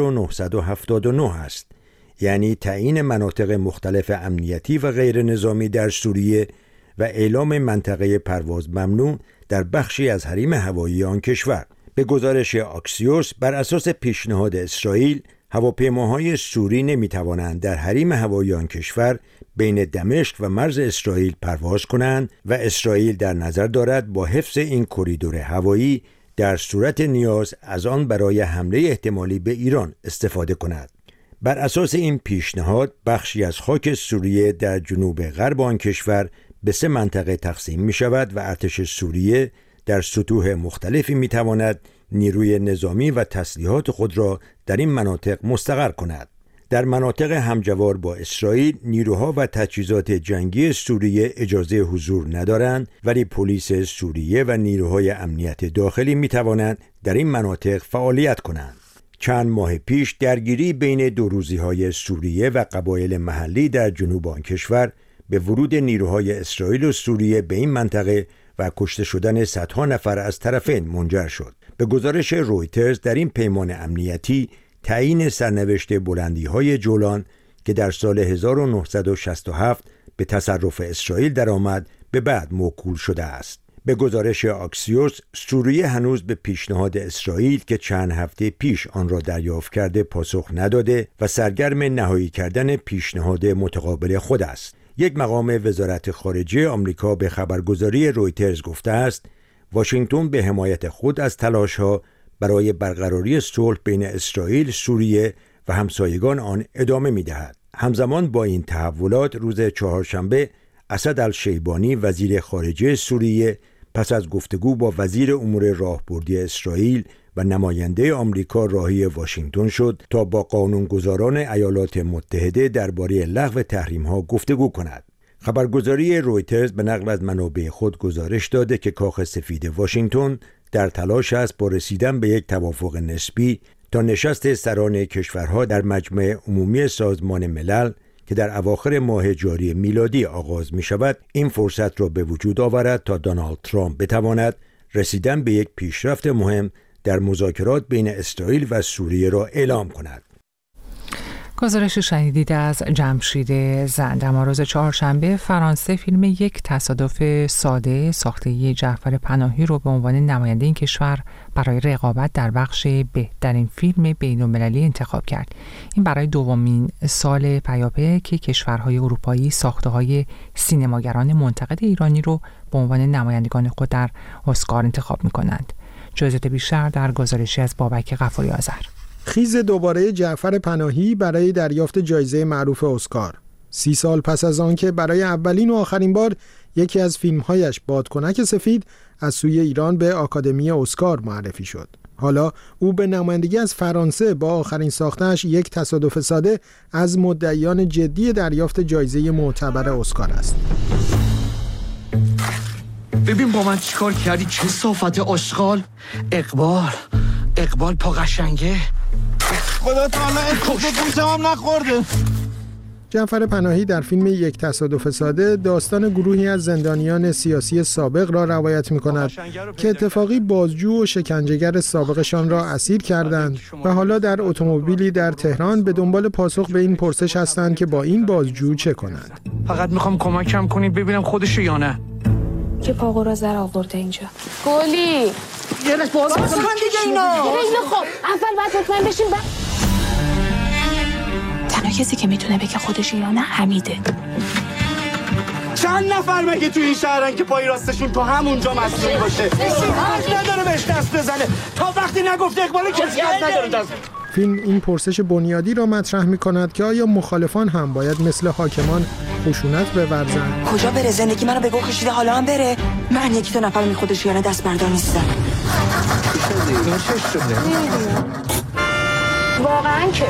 1979 است، یعنی تعیین مناطق مختلف امنیتی و غیر نظامی در سوریه و اعلام منطقه پرواز ممنوع در بخشی از حریم هوایی آن کشور. به گزارش آکسیوس، بر اساس پیشنهاد اسرائیل، هواپیماهای سوری نمی‌توانند در حریم هوایی آن کشور بین دمشق و مرز اسرائیل پرواز کنند و اسرائیل در نظر دارد با حفظ این کریدور هوایی در صورت نیاز از آن برای حمله احتمالی به ایران استفاده کند. بر اساس این پیشنهاد، بخشی از خاک سوریه در جنوب غرب آن کشور به 3 منطقه تقسیم می شود و ارتش سوریه در سطوح مختلفی می تواند نیروی نظامی و تسلیحات خود را در این مناطق مستقر کند. در مناطق همجوار با اسرائیل، نیروها و تجهیزات جنگی سوریه اجازه حضور ندارند، ولی پلیس سوریه و نیروهای امنیت داخلی می توانند در این مناطق فعالیت کنند. چند ماه پیش درگیری بین دو روزی‌های سوریه و قبایل محلی در جنوب آن کشور به ورود نیروهای اسرائیل و سوریه به این منطقه و کشته شدن صدها نفر از طرفین منجر شد. به گزارش رویترز، در این پیمان امنیتی تعیین سرنوشت بلندی‌های جولان که در سال 1967 به تصرف اسرائیل درآمد به بعد موکول شده است. به گزارش آکسیوس، سوریه هنوز به پیشنهاد اسرائیل که چند هفته پیش آن را دریافت کرده پاسخ نداده و سرگرم نهایی کردن پیشنهاد متقابل خود است. یک مقام وزارت خارجه آمریکا به خبرگزاری رویترز گفته است واشنگتن به حمایت خود از تلاش‌ها برای برقراری صلح بین اسرائیل، سوریه و همسایگان آن ادامه می‌دهد. همزمان با این تحولات، روز چهارشنبه اسد الشیبانی وزیر خارجه سوریه پس از گفتگو با وزیر امور راهبردی اسرائیل و نماینده آمریکا راهی واشنگتن شد تا با قانونگذاران ایالات متحده درباره لغو تحریم‌ها گفتگو کند. خبرگزاری رویترز به نقل از منابع خود گزارش داده که کاخ سفید واشنگتن در تلاش است با رسیدن به یک توافق نسبی تا نشست سران کشورها در مجمع عمومی سازمان ملل که در اواخر ماه جاری میلادی آغاز می شود این فرصت را به وجود آورد تا دونالد ترامپ بتواند رسیدن به یک پیشرفت مهم در مذاکرات بین اسرائیل و سوریه را اعلام کند. گزارش شنیدید از جمشید زند. اما روز چهارشنبه فرانسه فیلم یک تصادف ساده ساخته جعفر پناهی رو به عنوان نماینده این کشور برای رقابت در بخش بهترین فیلم بین‌المللی انتخاب کرد. این برای دومین سال پیاپی که کشورهای اروپایی ساخته‌های سینماگران منتقد ایرانی رو به عنوان نمایندگان خود در اسکار انتخاب می‌کنند. جزئیات بیشتر در گزارشی از بابک غفاری آذر. خیز دوباره جعفر پناهی برای دریافت جایزه معروف اسکار. 30 سال پس از آن که برای اولین و آخرین بار یکی از فیلمهایش بادکنک سفید از سوی ایران به آکادمی اسکار معرفی شد. حالا او به نمایندگی از فرانسه با آخرین ساخته‌اش یک تصادف ساده از مدعیان جدی دریافت جایزه معتبر اسکار است. ببین با من چیکار کردی، چه صافت آشغال. اقبال پا قشنگه. خدا تعالی گوشم هم نخورده. جعفر پناهی در فیلم یک تصادف ساده داستان گروهی از زندانیان سیاسی سابق را روایت می‌کند که اتفاقی بازجو و شکنجهگر سابقشان را اسیر کردند و حالا در اتومبیلی در تهران به دنبال پاسخ به این پرسش هستند که با این بازجو چه کنند. فقط میخوام کمکم کنید ببینم خودشه یا نه. که پاقو را زر آورده اینجا. گلی یه لحظه باز کن دیگه اینا. خب اول باید مطمئن بشیم. تنها کسی که میتونه بگه خودش یا نه حمیده. چند نفر مگه تو این شهرن که پای راستشون تو همونجا مصنوعی باشه؟ حق نداره بهش دست بزنه. تا وقتی نگفته اقبال کسی نداره دست. فیلم این پرسش بنیادی را مطرح می‌کند که آیا مخالفان هم باید مثل حاکمان خشونت بورزند؟ کجا بره؟ زندگی منو به گو کشیده، حالا هم بره؟ من یکی تو نفر می خودش یعنی دست بردار نیستم. واقعا که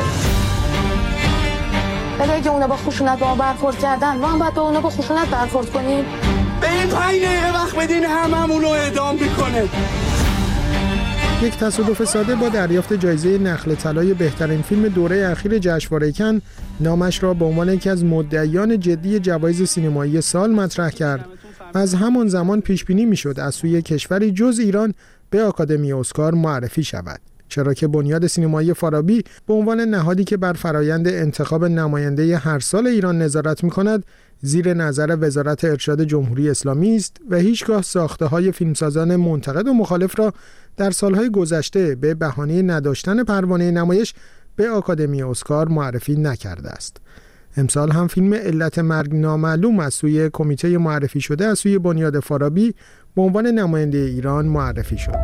ولی اگه اونا با خشونت با ما برخورد کردن، ما هم باید با اونا با خشونت برخورد کنیم. به این 5 دقیقه وقت بدین هممون رو اعدام میکنه. یک تصادف ساده با دریافت جایزه نخل طلای بهترین فیلم دوره اخیر جشنواره کن نامش را به عنوان یکی از مدعیان جدی جوایز سینمایی سال مطرح کرد. از همان زمان پیش بینی میشد از سوی کشوری جز ایران به آکادمی اسکار معرفی شود، چرا که بنیاد سینمایی فارابی به عنوان نهادی که بر فرایند انتخاب نماینده هر سال ایران نظارت می‌کند زیر نظر وزارت ارشاد جمهوری اسلامی است و هیچگاه ساخته‌های فیلمسازان منتقد و مخالف را در سالهای گذشته به بهانه نداشتن پروانه نمایش به آکادمی اسکار معرفی نکرده است. امسال هم فیلم علت مرگ نامعلوم از سوی کمیته معرفی شده از سوی بنیاد فارابی به عنوان نماینده ایران معرفی شد.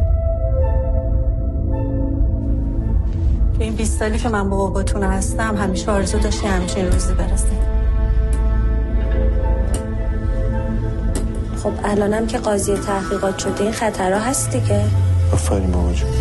این 20 سالی که من با باباتون هستم همیشه آرزو داشتی همچین روزی برسه. خب الانم که قاضی تحقیقات شده این خطرها هست دیگه. آفرین بابا جون.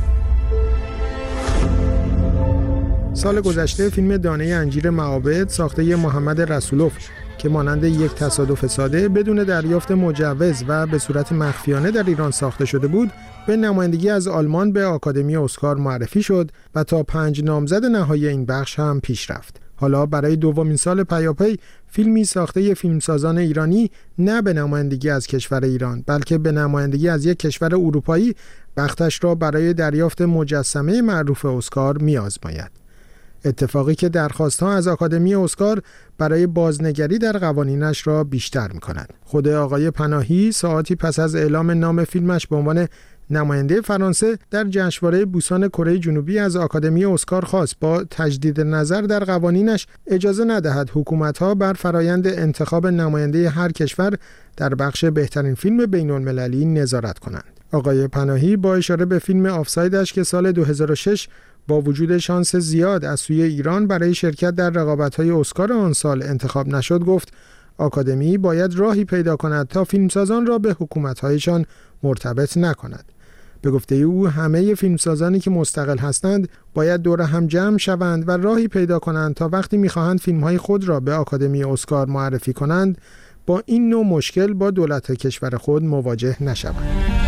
سال گذشته فیلم دانه انجیر معابد ساخته محمد رسولوف که مانند یک تصادف ساده بدون دریافت مجوز و به صورت مخفیانه در ایران ساخته شده بود، به نمایندگی از آلمان به آکادمی اسکار معرفی شد و تا 5 نامزد نهایی این بخش هم پیش رفت. حالا برای دومین سال پیاپی فیلمی ساخته فیلمسازان ایرانی نه به نمایندگی از کشور ایران بلکه به نمایندگی از یک کشور اروپایی بختش را برای دریافت مجسمه معروف اسکار می‌آزماید. اتفاقی که درخواست‌ها از آکادمی اسکار برای بازنگری در قوانینش را بیشتر می‌کند. خود آقای پناهی ساعتی پس از اعلام نام فیلمش به عنوان نماینده فرانسه در جشنواره بوسان کره جنوبی از آکادمی اسکار خواست با تجدید نظر در قوانینش اجازه ندهد حکومت‌ها بر فرایند انتخاب نماینده هر کشور در بخش بهترین فیلم بین‌المللی نظارت کنند. آقای پناهی با اشاره به فیلم آفسایدش که سال 2006 با وجود شانس زیاد از سوی ایران برای شرکت در رقابت‌های اسکار آن سال انتخاب نشد گفت آکادمی باید راهی پیدا کند تا فیلمسازان را به حکومت‌هایشان مرتبط نکند. به گفته او همه فیلمسازانی که مستقل هستند باید دور هم جمع شوند و راهی پیدا کنند تا وقتی می‌خواهند فیلم‌های خود را به آکادمی اسکار معرفی کنند با این نوع مشکل با دولت کشور خود مواجه نشوند.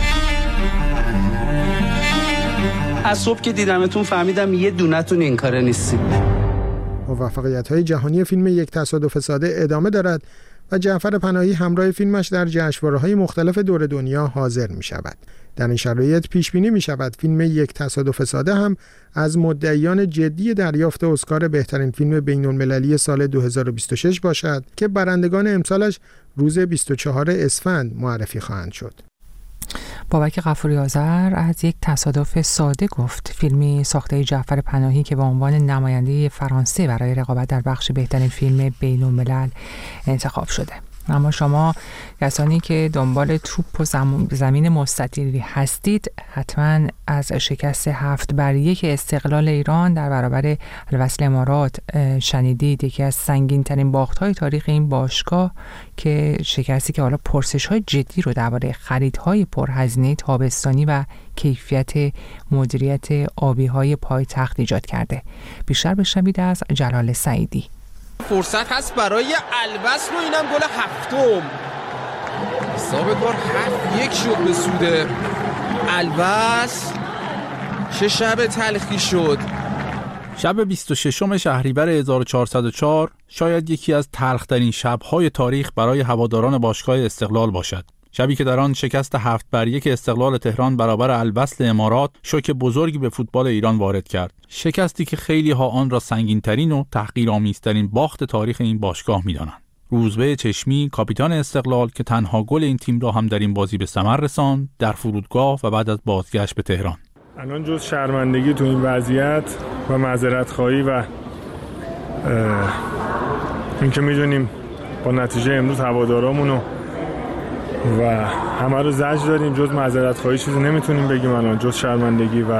از صبح که دیدمتون فهمیدم یه دونتون این کاره نیستید. موفقیت‌های جهانی فیلم یک تصادف ساده ادامه دارد و جعفر پناهی همراه فیلمش در جشنواره‌های مختلف دور دنیا حاضر می‌شود. در این شرایط پیش بینی می‌شود فیلم یک تصادف ساده هم از مدعیان جدی دریافت اسکار بهترین فیلم بین‌المللی سال 2026 باشد که برندگان امسالش روز 24 اسفند معرفی خواهند شد. بابک غفوری آذر از یک تصادف ساده گفت. فیلمی ساخته جعفر پناهی که به عنوان نماینده فرانسه برای رقابت در بخش بهترین فیلم بین‌الملل انتخاب شده. اما شما کسانی که دنبال توپ و زمین مستطیلی هستید حتما از شکست 7-1 استقلال ایران در برابر الوصل امارات شنیدید. یکی از سنگین ترین باخت‌های تاریخ این باشگاه که شکستی که حالا پرسش‌های جدی رو درباره خریدهای پرهزینه تابستانی و کیفیت مدیریت آبی‌های پایتخت ایجاد کرده. بیشتر بشنوید از جلال سعیدی. فرصت هست برای الوصل و اینم گل هفتم. حساب کار 7-1 شد به سود البس. چه شب تلخی شد. شب 26 شهریور 1404 شاید یکی از تلخ‌ترین شب‌های تاریخ برای هواداران باشگاه استقلال باشد. شبی که در آن شکست 7-1 استقلال تهران برابر الوصل امارات شوک بزرگی به فوتبال ایران وارد کرد. شکستی که خیلی ها آن را سنگین‌ترین و تحقیرآمیزترین باخت تاریخ این باشگاه می‌دانند. روزبه چشمی کاپیتان استقلال که تنها گل این تیم را هم در این بازی به ثمر رساند در فرودگاه و بعد از بازگشت به تهران. الان جز شرمندگی تو این وضعیت و معذرت خواهی و اینکه می‌دونیم با نتیجه امروز هوادارامونو و همه رو زجر داریم، جز معذرت خواهی چیزی نمیتونیم بگیم الان جز شرمندگی و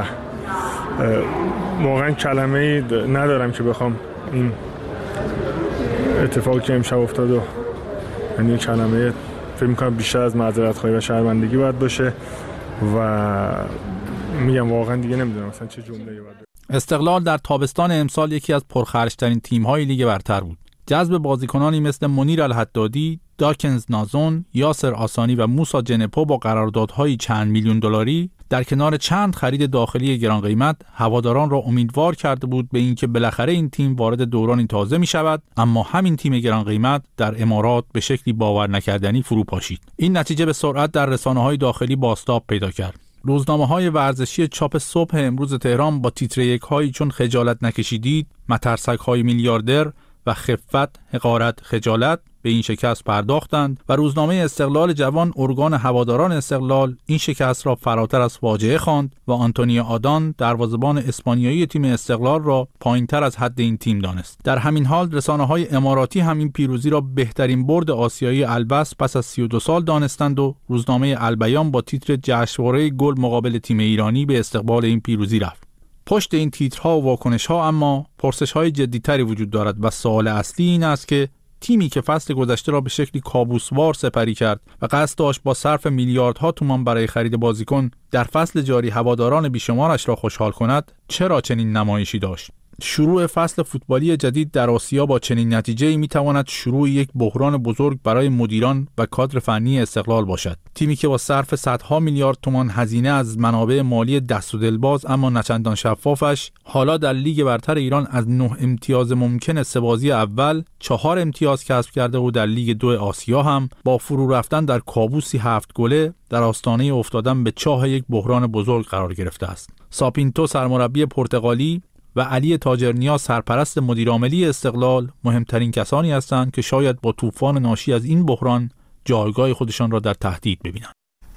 واقعا کلمه‌ای ندارم که بخوام این اتفاقی که امشب افتاد و یعنی کلمه فکر می‌کنم بیشتر از معذرت خواهی و شرمندگی باید باشه و میگم واقعا دیگه نمیدونم مثلا چه جمله‌ای باید. استقلال در تابستان امسال یکی از پرخرج‌ترین تیم‌های لیگ برتر بود. جذب بازیکنانی مثل منیر الحدادی، داکنز نازون، یاسر آسانی و موسی جنپو با قراردادهای چند میلیون دلاری در کنار چند خرید داخلی گران قیمت هواداران را امیدوار کرده بود به اینکه بالاخره این تیم وارد دورانی تازه می شود، اما همین تیم گران قیمت در امارات به شکلی باور نکردنی فرو پاشید. این نتیجه به سرعت در رسانه‌های داخلی بازتاب پیدا کرد. روزنامه‌های ورزشی چاپ صبح امروز تهران با تیتر یک‌هایی چون خجالت نکشیدید، مترسک‌های میلیاردر و خفت، حقارت، خجالت به این شکست پرداختند و روزنامه استقلال جوان ارگان هواداران استقلال این شکست را فراتر از فاجعه خواند و آنتونی آدان دروازه‌بان اسپانیایی تیم استقلال را پایین‌تر از حد این تیم دانست. در همین حال رسانه‌های اماراتی هم این پیروزی را بهترین برد آسیایی البس پس از 32 سال دانستند و روزنامه البیان با تیتر جشنواره گل مقابل تیم ایرانی به استقبال این پیروزی رفت. پشت این تیترها و واکنش‌ها اما پرسش‌های جدی‌تری وجود دارد و سوال اصلی این است که تیمی که فصل گذشته را به شکلی کابوسوار سپری کرد و قصد داشت با صرف میلیاردها تومان برای خرید بازیکن در فصل جاری هواداران بیشمارش را خوشحال کند، چرا چنین نمایشی داشت؟ شروع فصل فوتبالی جدید در آسیا با چنین نتیجه‌ای می‌تواند شروع یک بحران بزرگ برای مدیران و کادر فنی استقلال باشد. تیمی که با صرف صدها میلیارد تومان هزینه از منابع مالی دست و دلباز اما نچندان شفافش، حالا در لیگ برتر ایران از 9 امتیاز ممکن سه بازی اول 4 امتیاز کسب کرده و در لیگ 2 آسیا هم با فرو رفتن در کابوسی 7 گله در آستانه افتادن به چاه یک بحران بزرگ قرار گرفته است. ساپینتو سرمربی پرتغالی و علی تاجرنیا سرپرست مدیرعاملی استقلال مهمترین کسانی هستند که شاید با طوفان ناشی از این بحران جایگاه خودشان را در تهدید ببینند.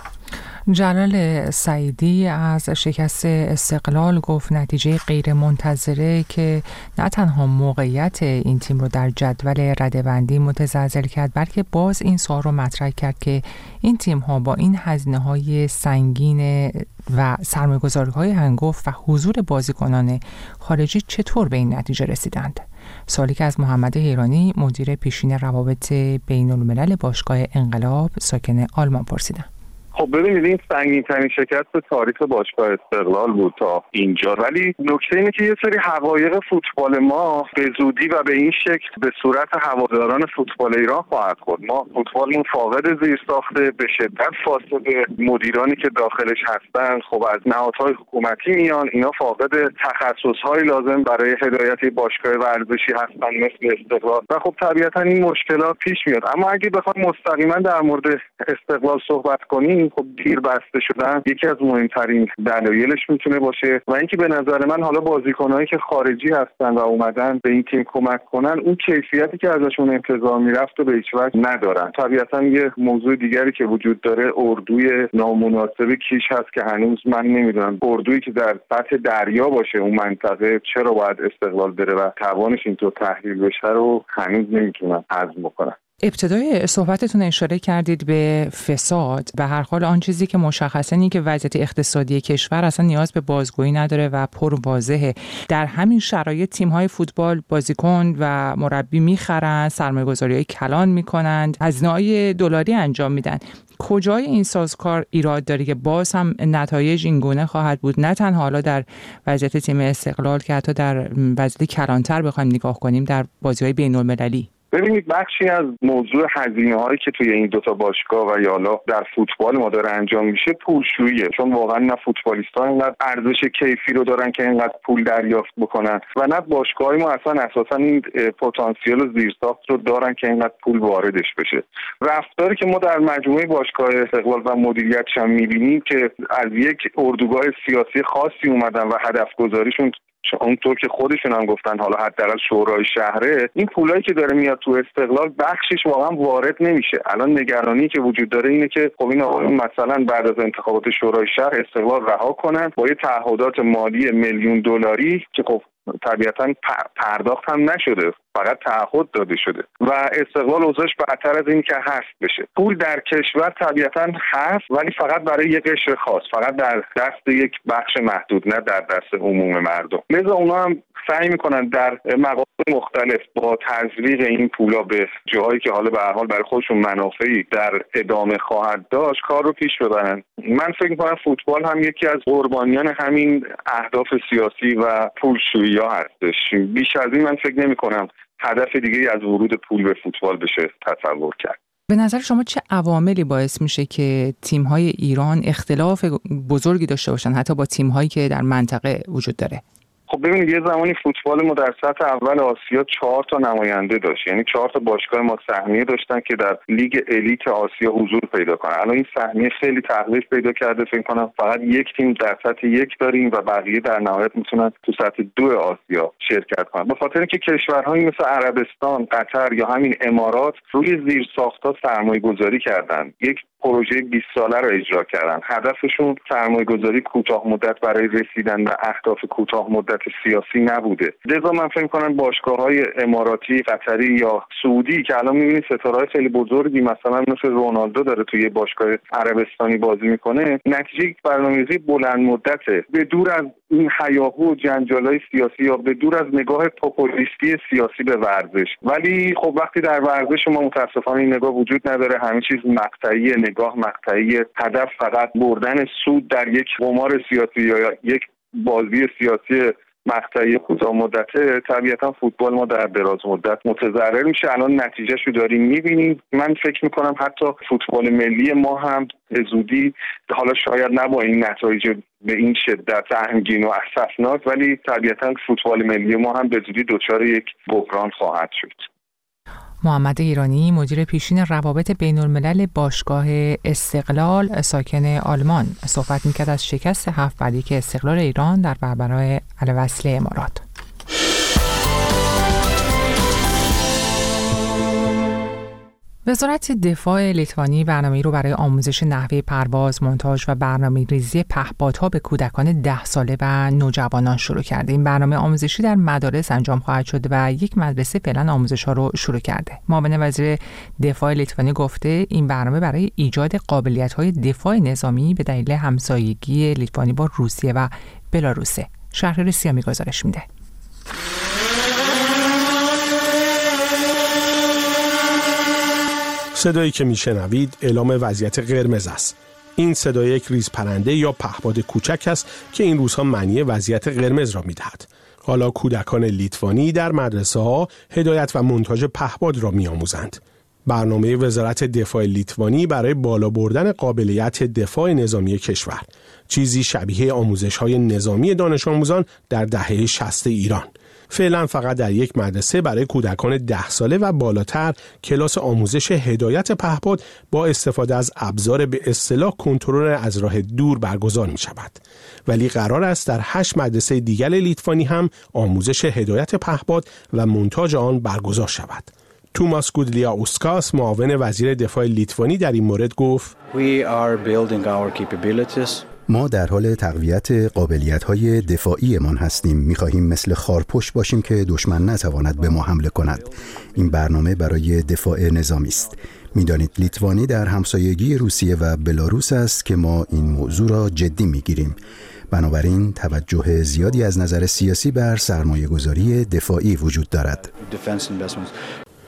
جلال سعیدی از شکست استقلال گفت نتیجه غیر منتظره که نه تنها موقعیت این تیم رو در جدول رده‌بندی متزلزل کرد بلکه باز این سوال رو مطرح کرد که این تیم ها با این هزینه‌های سنگین و سرمایه‌گذاری‌های هنگفت و حضور بازیکنان خارجی چطور به این نتیجه رسیدند؟ سوالی که از محمد حیرانی مدیر پیشین روابط بین‌الملل باشگاه انقلاب ساکن آلمان پرسیدم. خب ببینید این سنگین ترین شکست تاریخ باشگاه استقلال بود تا اینجا، ولی نکته اینه که یه سری حقایق فوتبال ما به زودی و به این شکل به صورت هواداران فوتبال ایران خواهد خورد. ما فوتبالمون فاقد زیرساخته، به شدت فاسده، مدیرانی که داخلش هستن خب از نهادهای حکومتی میان، اینا فاقد تخصصهای لازم برای هدایت باشگاه ورزشی هستن مثل استقلال و خب طبیعتا این مشکلات پیش میاد. اما اگه بخوایم مستقیما در مورد استقلال صحبت کنیم خب دیر بسته شدن یکی از مهمترین دلایلش میتونه باشه و اینکه به نظر من حالا بازیکنایی که خارجی هستن و اومدن به این تیم کمک کنن اون کیفیتی که ازشون انتظار میرفت و به هیچ وجه ندارن. طبیعتا یه موضوع دیگری که وجود داره اردوی نامناسب کیش هست که هنوز من نمیدونم اردویی که در سطح دریا باشه اون منطقه چرا باید استقلال بره و توانش اینطور تحلیل بشه رو هنوز نمیتونم هضم بکنم. ابتدای صحبتتون اشاره کردید به فساد. به هر حال آن چیزی که مشخصه اینه که وضعیت اقتصادی کشور اصلا نیاز به بازگویی نداره و پر واضحه. در همین شرایط تیم‌های فوتبال بازیکن و مربی میخرن، سرمایه‌گذاری‌های کلان میکنند، هزینه‌های دلاری انجام میدن. کجای این سازکار ایراد داره که باز هم نتایج این گونه خواهد بود، نه تنها حالا در وضعیت تیم استقلال که حتی در وضعیت کلانتر بخوایم نگاه کنیم در بازی‌های بین‌المللی؟ ببینید بخشی از موضوع هزینه‌هایی که توی این دوتا باشگاه و یا حالا در فوتبال ما داره انجام میشه پولشوییه، چون واقعا نه فوتبالیست‌ها اینقدر ارزش کیفی رو دارن که اینقدر پول دریافت بکنن و نه باشگاه‌های ما اساسا این پتانسیل و زیرساخت رو دارن که اینقدر پول واردش بشه. رفتاری که ما در مجموعه باشگاه استقلال و مدیریتش هم می‌بینیم که از یک اردوگاه سیاسی خاصی اومدن و هدف گذاریشون اونطور که خودشون هم گفتن حالا حداقل شورای شهره، این پولایی که داره میاد تو استقلال بخشش واقعا وارد نمیشه. الان نگرانی که وجود داره اینه که خب این آقایون مثلا بعد از انتخابات شورای شهر استقلال رها کنن با یه تعهدات مالی $1,000,000 که خب طبیعتاً پرداخت هم نشده، فقط تعهد داده شده و استقلال اوضاعش بدتر از این که هست بشه. پول در کشور طبیعتاً هست ولی فقط برای یک قشر خاص، فقط در دست یک بخش محدود، نه در دست عموم مردم. لذا اونا هم سعی میکنن در مقاطع مختلف با تزریق این پولا به جاهایی که حالا به هر حال برای خودشون منافعی در ادامه خواهد داشت کار رو پیش ببرن. من فکر میکنم فوتبال هم یکی از قربانیان همین اهداف سیاسی و پولشویی‌ها هستش. بیش از این من فکر نمیکنم هدف دیگه‌ای از ورود پول به فوتبال بشه تصور کرد. به نظر شما چه عواملی باعث میشه که تیم‌های ایران اختلاف بزرگی داشته باشن حتی با تیم‌هایی که در منطقه وجود داره؟ خب ببینید یه زمانی فوتبال ما در سطح اول آسیا 4 تا نماینده داشت، یعنی 4 تا باشگاه ما سهمیه داشتن که در لیگ الیت آسیا حضور پیدا کنن. الان این سهمیه خیلی تقلیص پیدا کرده، فکر کنم فقط یک تیم در سطح 1 داریم و بقیه در نهایت میتونن تو سطح 2 آسیا شرکت کنن. به خاطر اینکه کشورهایی مثل عربستان، قطر یا همین امارات روی زیرساخت‌ها سرمایه‌گذاری کردن، یک پروژه 20 ساله رو اجرا کردن. هدفشون سرمایه‌گذاری کوتاه مدت برای رسیدن به اهداف کوتاه مدت سیاسی نبوده. لذا من فکر می‌کنم باشگاه‌های اماراتی، قطری یا سعودی که الان می‌بینید ستاره‌های خیلی بزرگی مثلا مثل رونالدو داره توی باشگاه عربستانی بازی می‌کنه، نتیجه برنامه‌ریزی بلند مدته، به دور از این هیاهو و جنجال‌های سیاسی یا به دور از نگاه پوپولیستی سیاسی به ورزش. ولی خب وقتی در ورزش ما متأسفانه این نگاه وجود نداره، همه چیز مقطعی، نگاه مقطعی، هدف فقط بردن سود در یک قمار سیاسی یا یک بازی سیاسی مقطعی کوتاه مدته، طبیعتا فوتبال ما در دراز مدت متضرر میشه. الان نتیجهش رو داریم میبینیم. من فکر میکنم حتی فوتبال ملی ما هم به زودی، حالا شاید نه با این نتایج به این شدت سهمگین و اسفناک، ولی طبیعتا فوتبال ملی ما هم به زودی دچار یک بحران خواهد شد. محمد ایرانی، مدیر پیشین روابط بین الملل باشگاه استقلال ساکن آلمان، صحبت میکرد از شکست 7-1 استقلال ایران در برابر الوصل امارات. وزارت دفاع لیتوانی برنامه‌ای رو برای آموزش نحوه پرواز، مونتاژ و برنامه‌ریزی پهپادها به کودکان 10 ساله و نوجوانان شروع کرده. این برنامه آموزشی در مدارس انجام خواهد شد و یک مدرسه فعلا آموزش‌ها رو شروع کرده. معاون وزیر دفاع لیتوانی گفته این برنامه برای ایجاد قابلیت‌های دفاع نظامی به دلیل همسایگی لیتوانی با روسیه و بلاروسه. شهریار سیامی گزارش میده. صدایی که میشنوید اعلام وضعیت قرمز است. این صدا یک ریز پرنده یا پهپاد کوچک است که این روزها معنی وضعیت قرمز را میدهد. حالا کودکان لیتوانی در مدرسه ها هدایت و مونتاژ پهپاد را میآموزند. برنامه وزارت دفاع لیتوانی برای بالا بردن قابلیت دفاع نظامی کشور، چیزی شبیه آموزش‌های نظامی دانش آموزان در دهه 60 ایران. فعلا فقط در یک مدرسه برای کودکان 10 ساله و بالاتر کلاس آموزش هدایت پهپاد با استفاده از ابزار به اصطلاح کنترل از راه دور برگزار می شود. ولی قرار است در 8 مدرسه دیگر لیتوانی هم آموزش هدایت پهپاد و مونتاژ آن برگزار شود. توماس گودلیاوسکاس، معاون وزیر دفاع لیتوانی، در این مورد گفت: ما در حال تقویت قابلیت‌های دفاعیمان هستیم. می‌خواهیم مثل خارپشت باشیم که دشمن نتواند به ما حمله کند. این برنامه برای دفاع نظامی است. می‌دانید لیتوانی در همسایگی روسیه و بلاروس است که ما این موضوع را جدی می‌گیریم. بنابراین توجه زیادی از نظر سیاسی بر سرمایه‌گذاری دفاعی وجود دارد.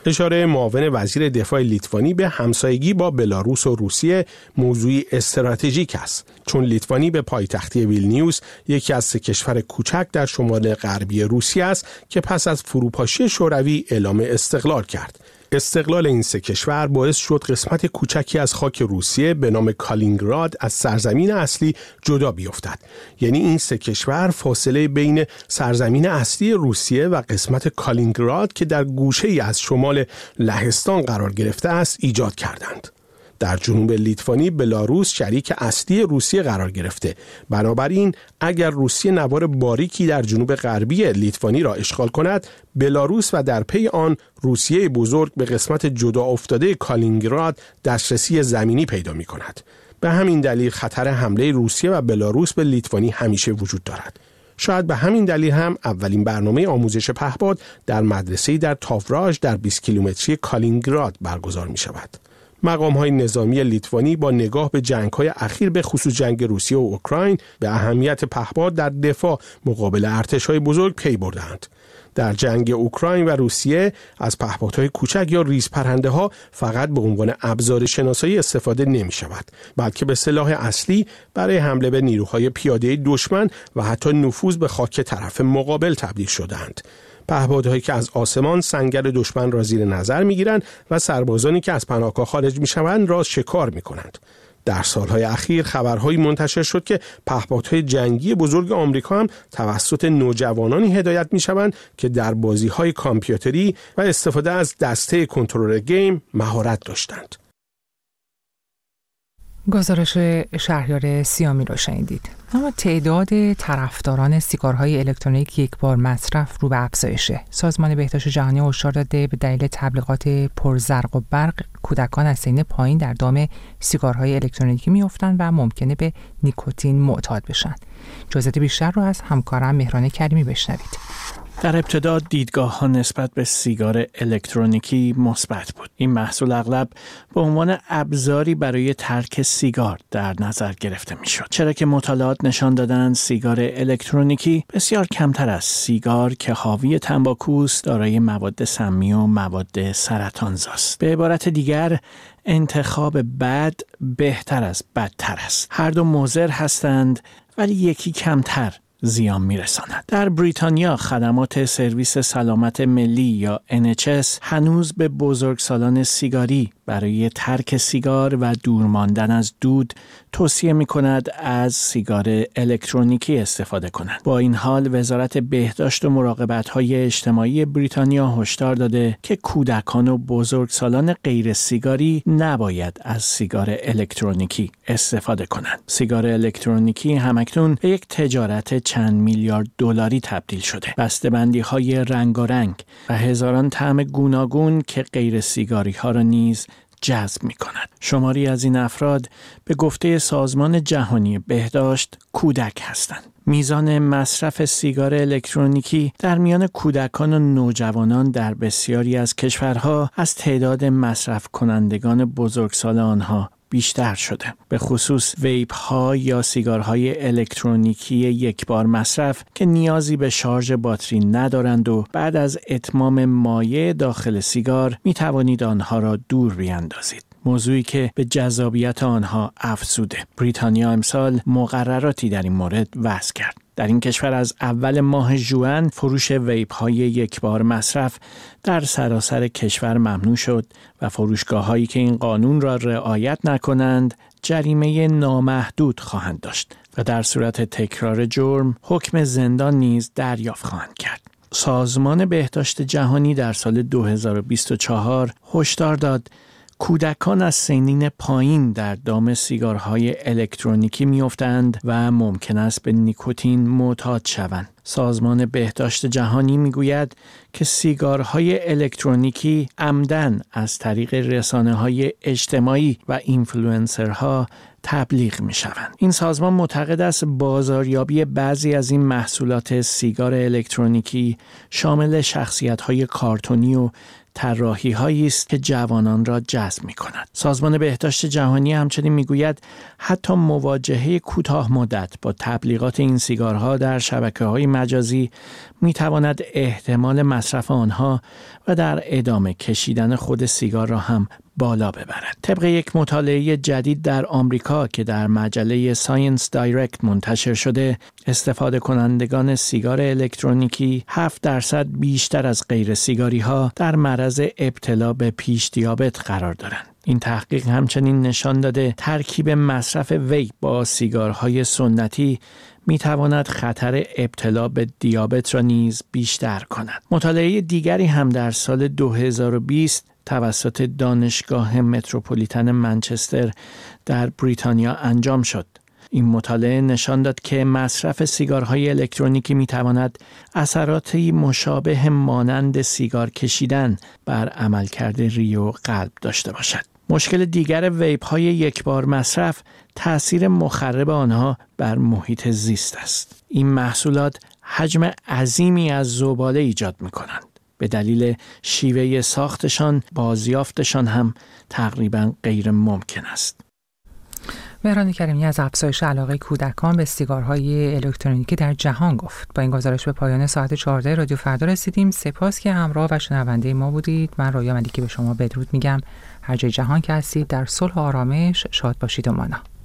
اشاره معاون وزیر دفاع لیتوانی به همسایگی با بلاروس و روسیه موضوعی استراتژیک است، چون لیتوانی به پایتختی ویلنیوس یکی از 3 کشور کوچک در شمال غربی روسیه است که پس از فروپاشی شوروی اعلام استقلال کرد. استقلال این 3 کشور باعث شد قسمت کوچکی از خاک روسیه به نام کالینینگراد از سرزمین اصلی جدا بیفتد. یعنی این 3 کشور فاصله بین سرزمین اصلی روسیه و قسمت کالینینگراد که در گوشه‌ای از شمال لهستان قرار گرفته است ایجاد کردند. در جنوب لیتوانی بلاروس شریک اصلی روسیه قرار گرفته. بنابراین اگر روسیه نوار باریکی در جنوب غربی لیتوانی را اشغال کند، بلاروس و در پی آن روسیه بزرگ به قسمت جدا افتاده کالینینگراد دسترسی زمینی پیدا می کند. به همین دلیل خطر حمله روسیه و بلاروس به لیتوانی همیشه وجود دارد. شاید به همین دلیل هم اولین برنامه آموزش پهپاد در مدرسه‌ای در تاوراژ در 20 کیلومتری کالینینگراد برگزار می شود. مقام‌های نظامی لیتوانی با نگاه به جنگ‌های اخیر به خصوص جنگ روسیه و اوکراین به اهمیت پهپاد در دفاع مقابل ارتش‌های بزرگ پی بردند. در جنگ اوکراین و روسیه از پهپادهای کوچک یا ریزپرنده‌ها فقط به عنوان ابزار شناسایی استفاده نمی‌شود، بلکه به سلاح اصلی برای حمله به نیروهای پیاده دشمن و حتی نفوذ به خاک طرف مقابل تبدیل شدند. پهپادهایی که از آسمان سنگر دشمن را زیر نظر می‌گیرند و سربازانی که از پناهگاه خارج می‌شوند را شکار می‌کنند. در سالهای اخیر خبرهایی منتشر شد که پهپادهای جنگی بزرگ آمریکا هم توسط نوجوانانی هدایت می‌شوند که در بازی‌های کامپیوتری و استفاده از دسته کنترل گیم مهارت داشتند. گزارش شهریار سیامی رو شنیدید. اما تعداد طرفداران سیگارهای الکترونیک یک بار مصرف رو به افزایشه. سازمان بهداشت جهانی هشدار داده به دلیل تبلیغات پرزرق و برق کودکان از سن پایین در دام سیگارهای الکترونیکی میافتند و ممکنه به نیکوتین معتاد بشن. جزئیات بیشتر رو از همکارم مهران کریمی بشنوید. در ابتدا دیدگاه‌ها نسبت به سیگار الکترونیکی مثبت بود. این محصول اغلب به عنوان ابزاری برای ترک سیگار در نظر گرفته می‌شد. چرا که مطالعات نشان دادند سیگار الکترونیکی بسیار کمتر از سیگار که حاوی تنباکوست دارای مواد سمی و مواد سرطانزاست. به عبارت دیگر انتخاب بد بهتر از بدتر است. هر دو مضر هستند ولی یکی کمتر زیان میرساند. در بریتانیا خدمات سرویس سلامت ملی یا NHS هنوز به بزرگسالان سیگاری برای ترک سیگار و دور ماندن از دود توصیه می کند از سیگار الکترونیکی استفاده کنند. با این حال وزارت بهداشت و مراقبت‌های اجتماعی بریتانیا هشدار داده که کودکان و بزرگسالان غیر سیگاری نباید از سیگار الکترونیکی استفاده کنند. سیگار الکترونیکی همکنون به یک تجارت چند میلیارد دلاری تبدیل شده. بسته‌بندی‌های رنگارنگ و هزاران طعم گوناگون که غیر سیگاری ها را نیز جذب می کند. شماری از این افراد به گفته سازمان جهانی بهداشت کودک هستند. میزان مصرف سیگار الکترونیکی در میان کودکان و نوجوانان در بسیاری از کشورها از تعداد مصرف کنندگان بزرگسال آنها بیشتر شده. به خصوص ویپ ها یا سیگارهای الکترونیکی یک بار مصرف که نیازی به شارژ باتری ندارند و بعد از اتمام مایع داخل سیگار می توانید آنها را دور بیاندازید. موضوعی که به جذابیت آنها افزوده. بریتانیا امسال مقرراتی در این مورد وضع کرد. در این کشور از اول ماه ژوئن فروش ویپ های یک بار مصرف در سراسر کشور ممنوع شد و فروشگاه هایی که این قانون را رعایت نکنند جریمه نامحدود خواهند داشت و در صورت تکرار جرم حکم زندان نیز دریافت خواهند کرد. سازمان بهداشت جهانی در سال 2024 هشدار داد کودکان از سنین پایین در دام سیگارهای الکترونیکی می‌افتند و ممکن است به نیکوتین معتاد شوند. سازمان بهداشت جهانی میگوید که سیگارهای الکترونیکی عمدن از طریق رسانه‌های اجتماعی و اینفلوئنسرها تبلیغ می شوند. این سازمان معتقد است بازاریابی بعضی از این محصولات سیگار الکترونیکی شامل شخصیت‌های کارتونی و طراحی‌هایی است که جوانان را جذب می‌کند. سازمان بهداشت جهانی همچنین می‌گوید حتی مواجهه کوتاه مدت با تبلیغات این سیگارها در شبکه‌های مجازی می‌تواند احتمال مصرف آنها و در ادامه کشیدن خود سیگار را هم بالا ببرد. طبق یک مطالعه جدید در آمریکا که در مجله ساینس دایرکت منتشر شده، استفاده کنندگان سیگار الکترونیکی 7% بیشتر از غیر سیگاری ها در معرض ابتلا به پیش دیابت قرار دارند. این تحقیق همچنین نشان داده ترکیب مصرف ویپ با سیگارهای سنتی می تواند خطر ابتلا به دیابت را نیز بیشتر کند. مطالعه دیگری هم در سال 2020 توسط دانشگاه متروپولیتن منچستر در بریتانیا انجام شد. این مطالعه نشان داد که مصرف سیگارهای الکترونیکی می تواند اثراتی مشابه مانند سیگار کشیدن بر عملکرد ریه و قلب داشته باشد. مشکل دیگر ویپ های یک بار مصرف تأثیر مخرب آنها بر محیط زیست است. این محصولات حجم عظیمی از زباله ایجاد می کنند. به دلیل شیوه ساختشان بازیافتشان هم تقریبا غیر ممکن است. مهران کریمی از افزایش علاقه کودکان به سیگارهای الکترونیکی در جهان گفت. با این گزارش به پایان ساعت 14 رادیو فردا رسیدیم. سپاس که همراه و شنونده ما بودید. من رویا ملیکی به شما بدرود میگم. هر جای جهان که هستید در صلح و آرامش شاد باشید و مانا.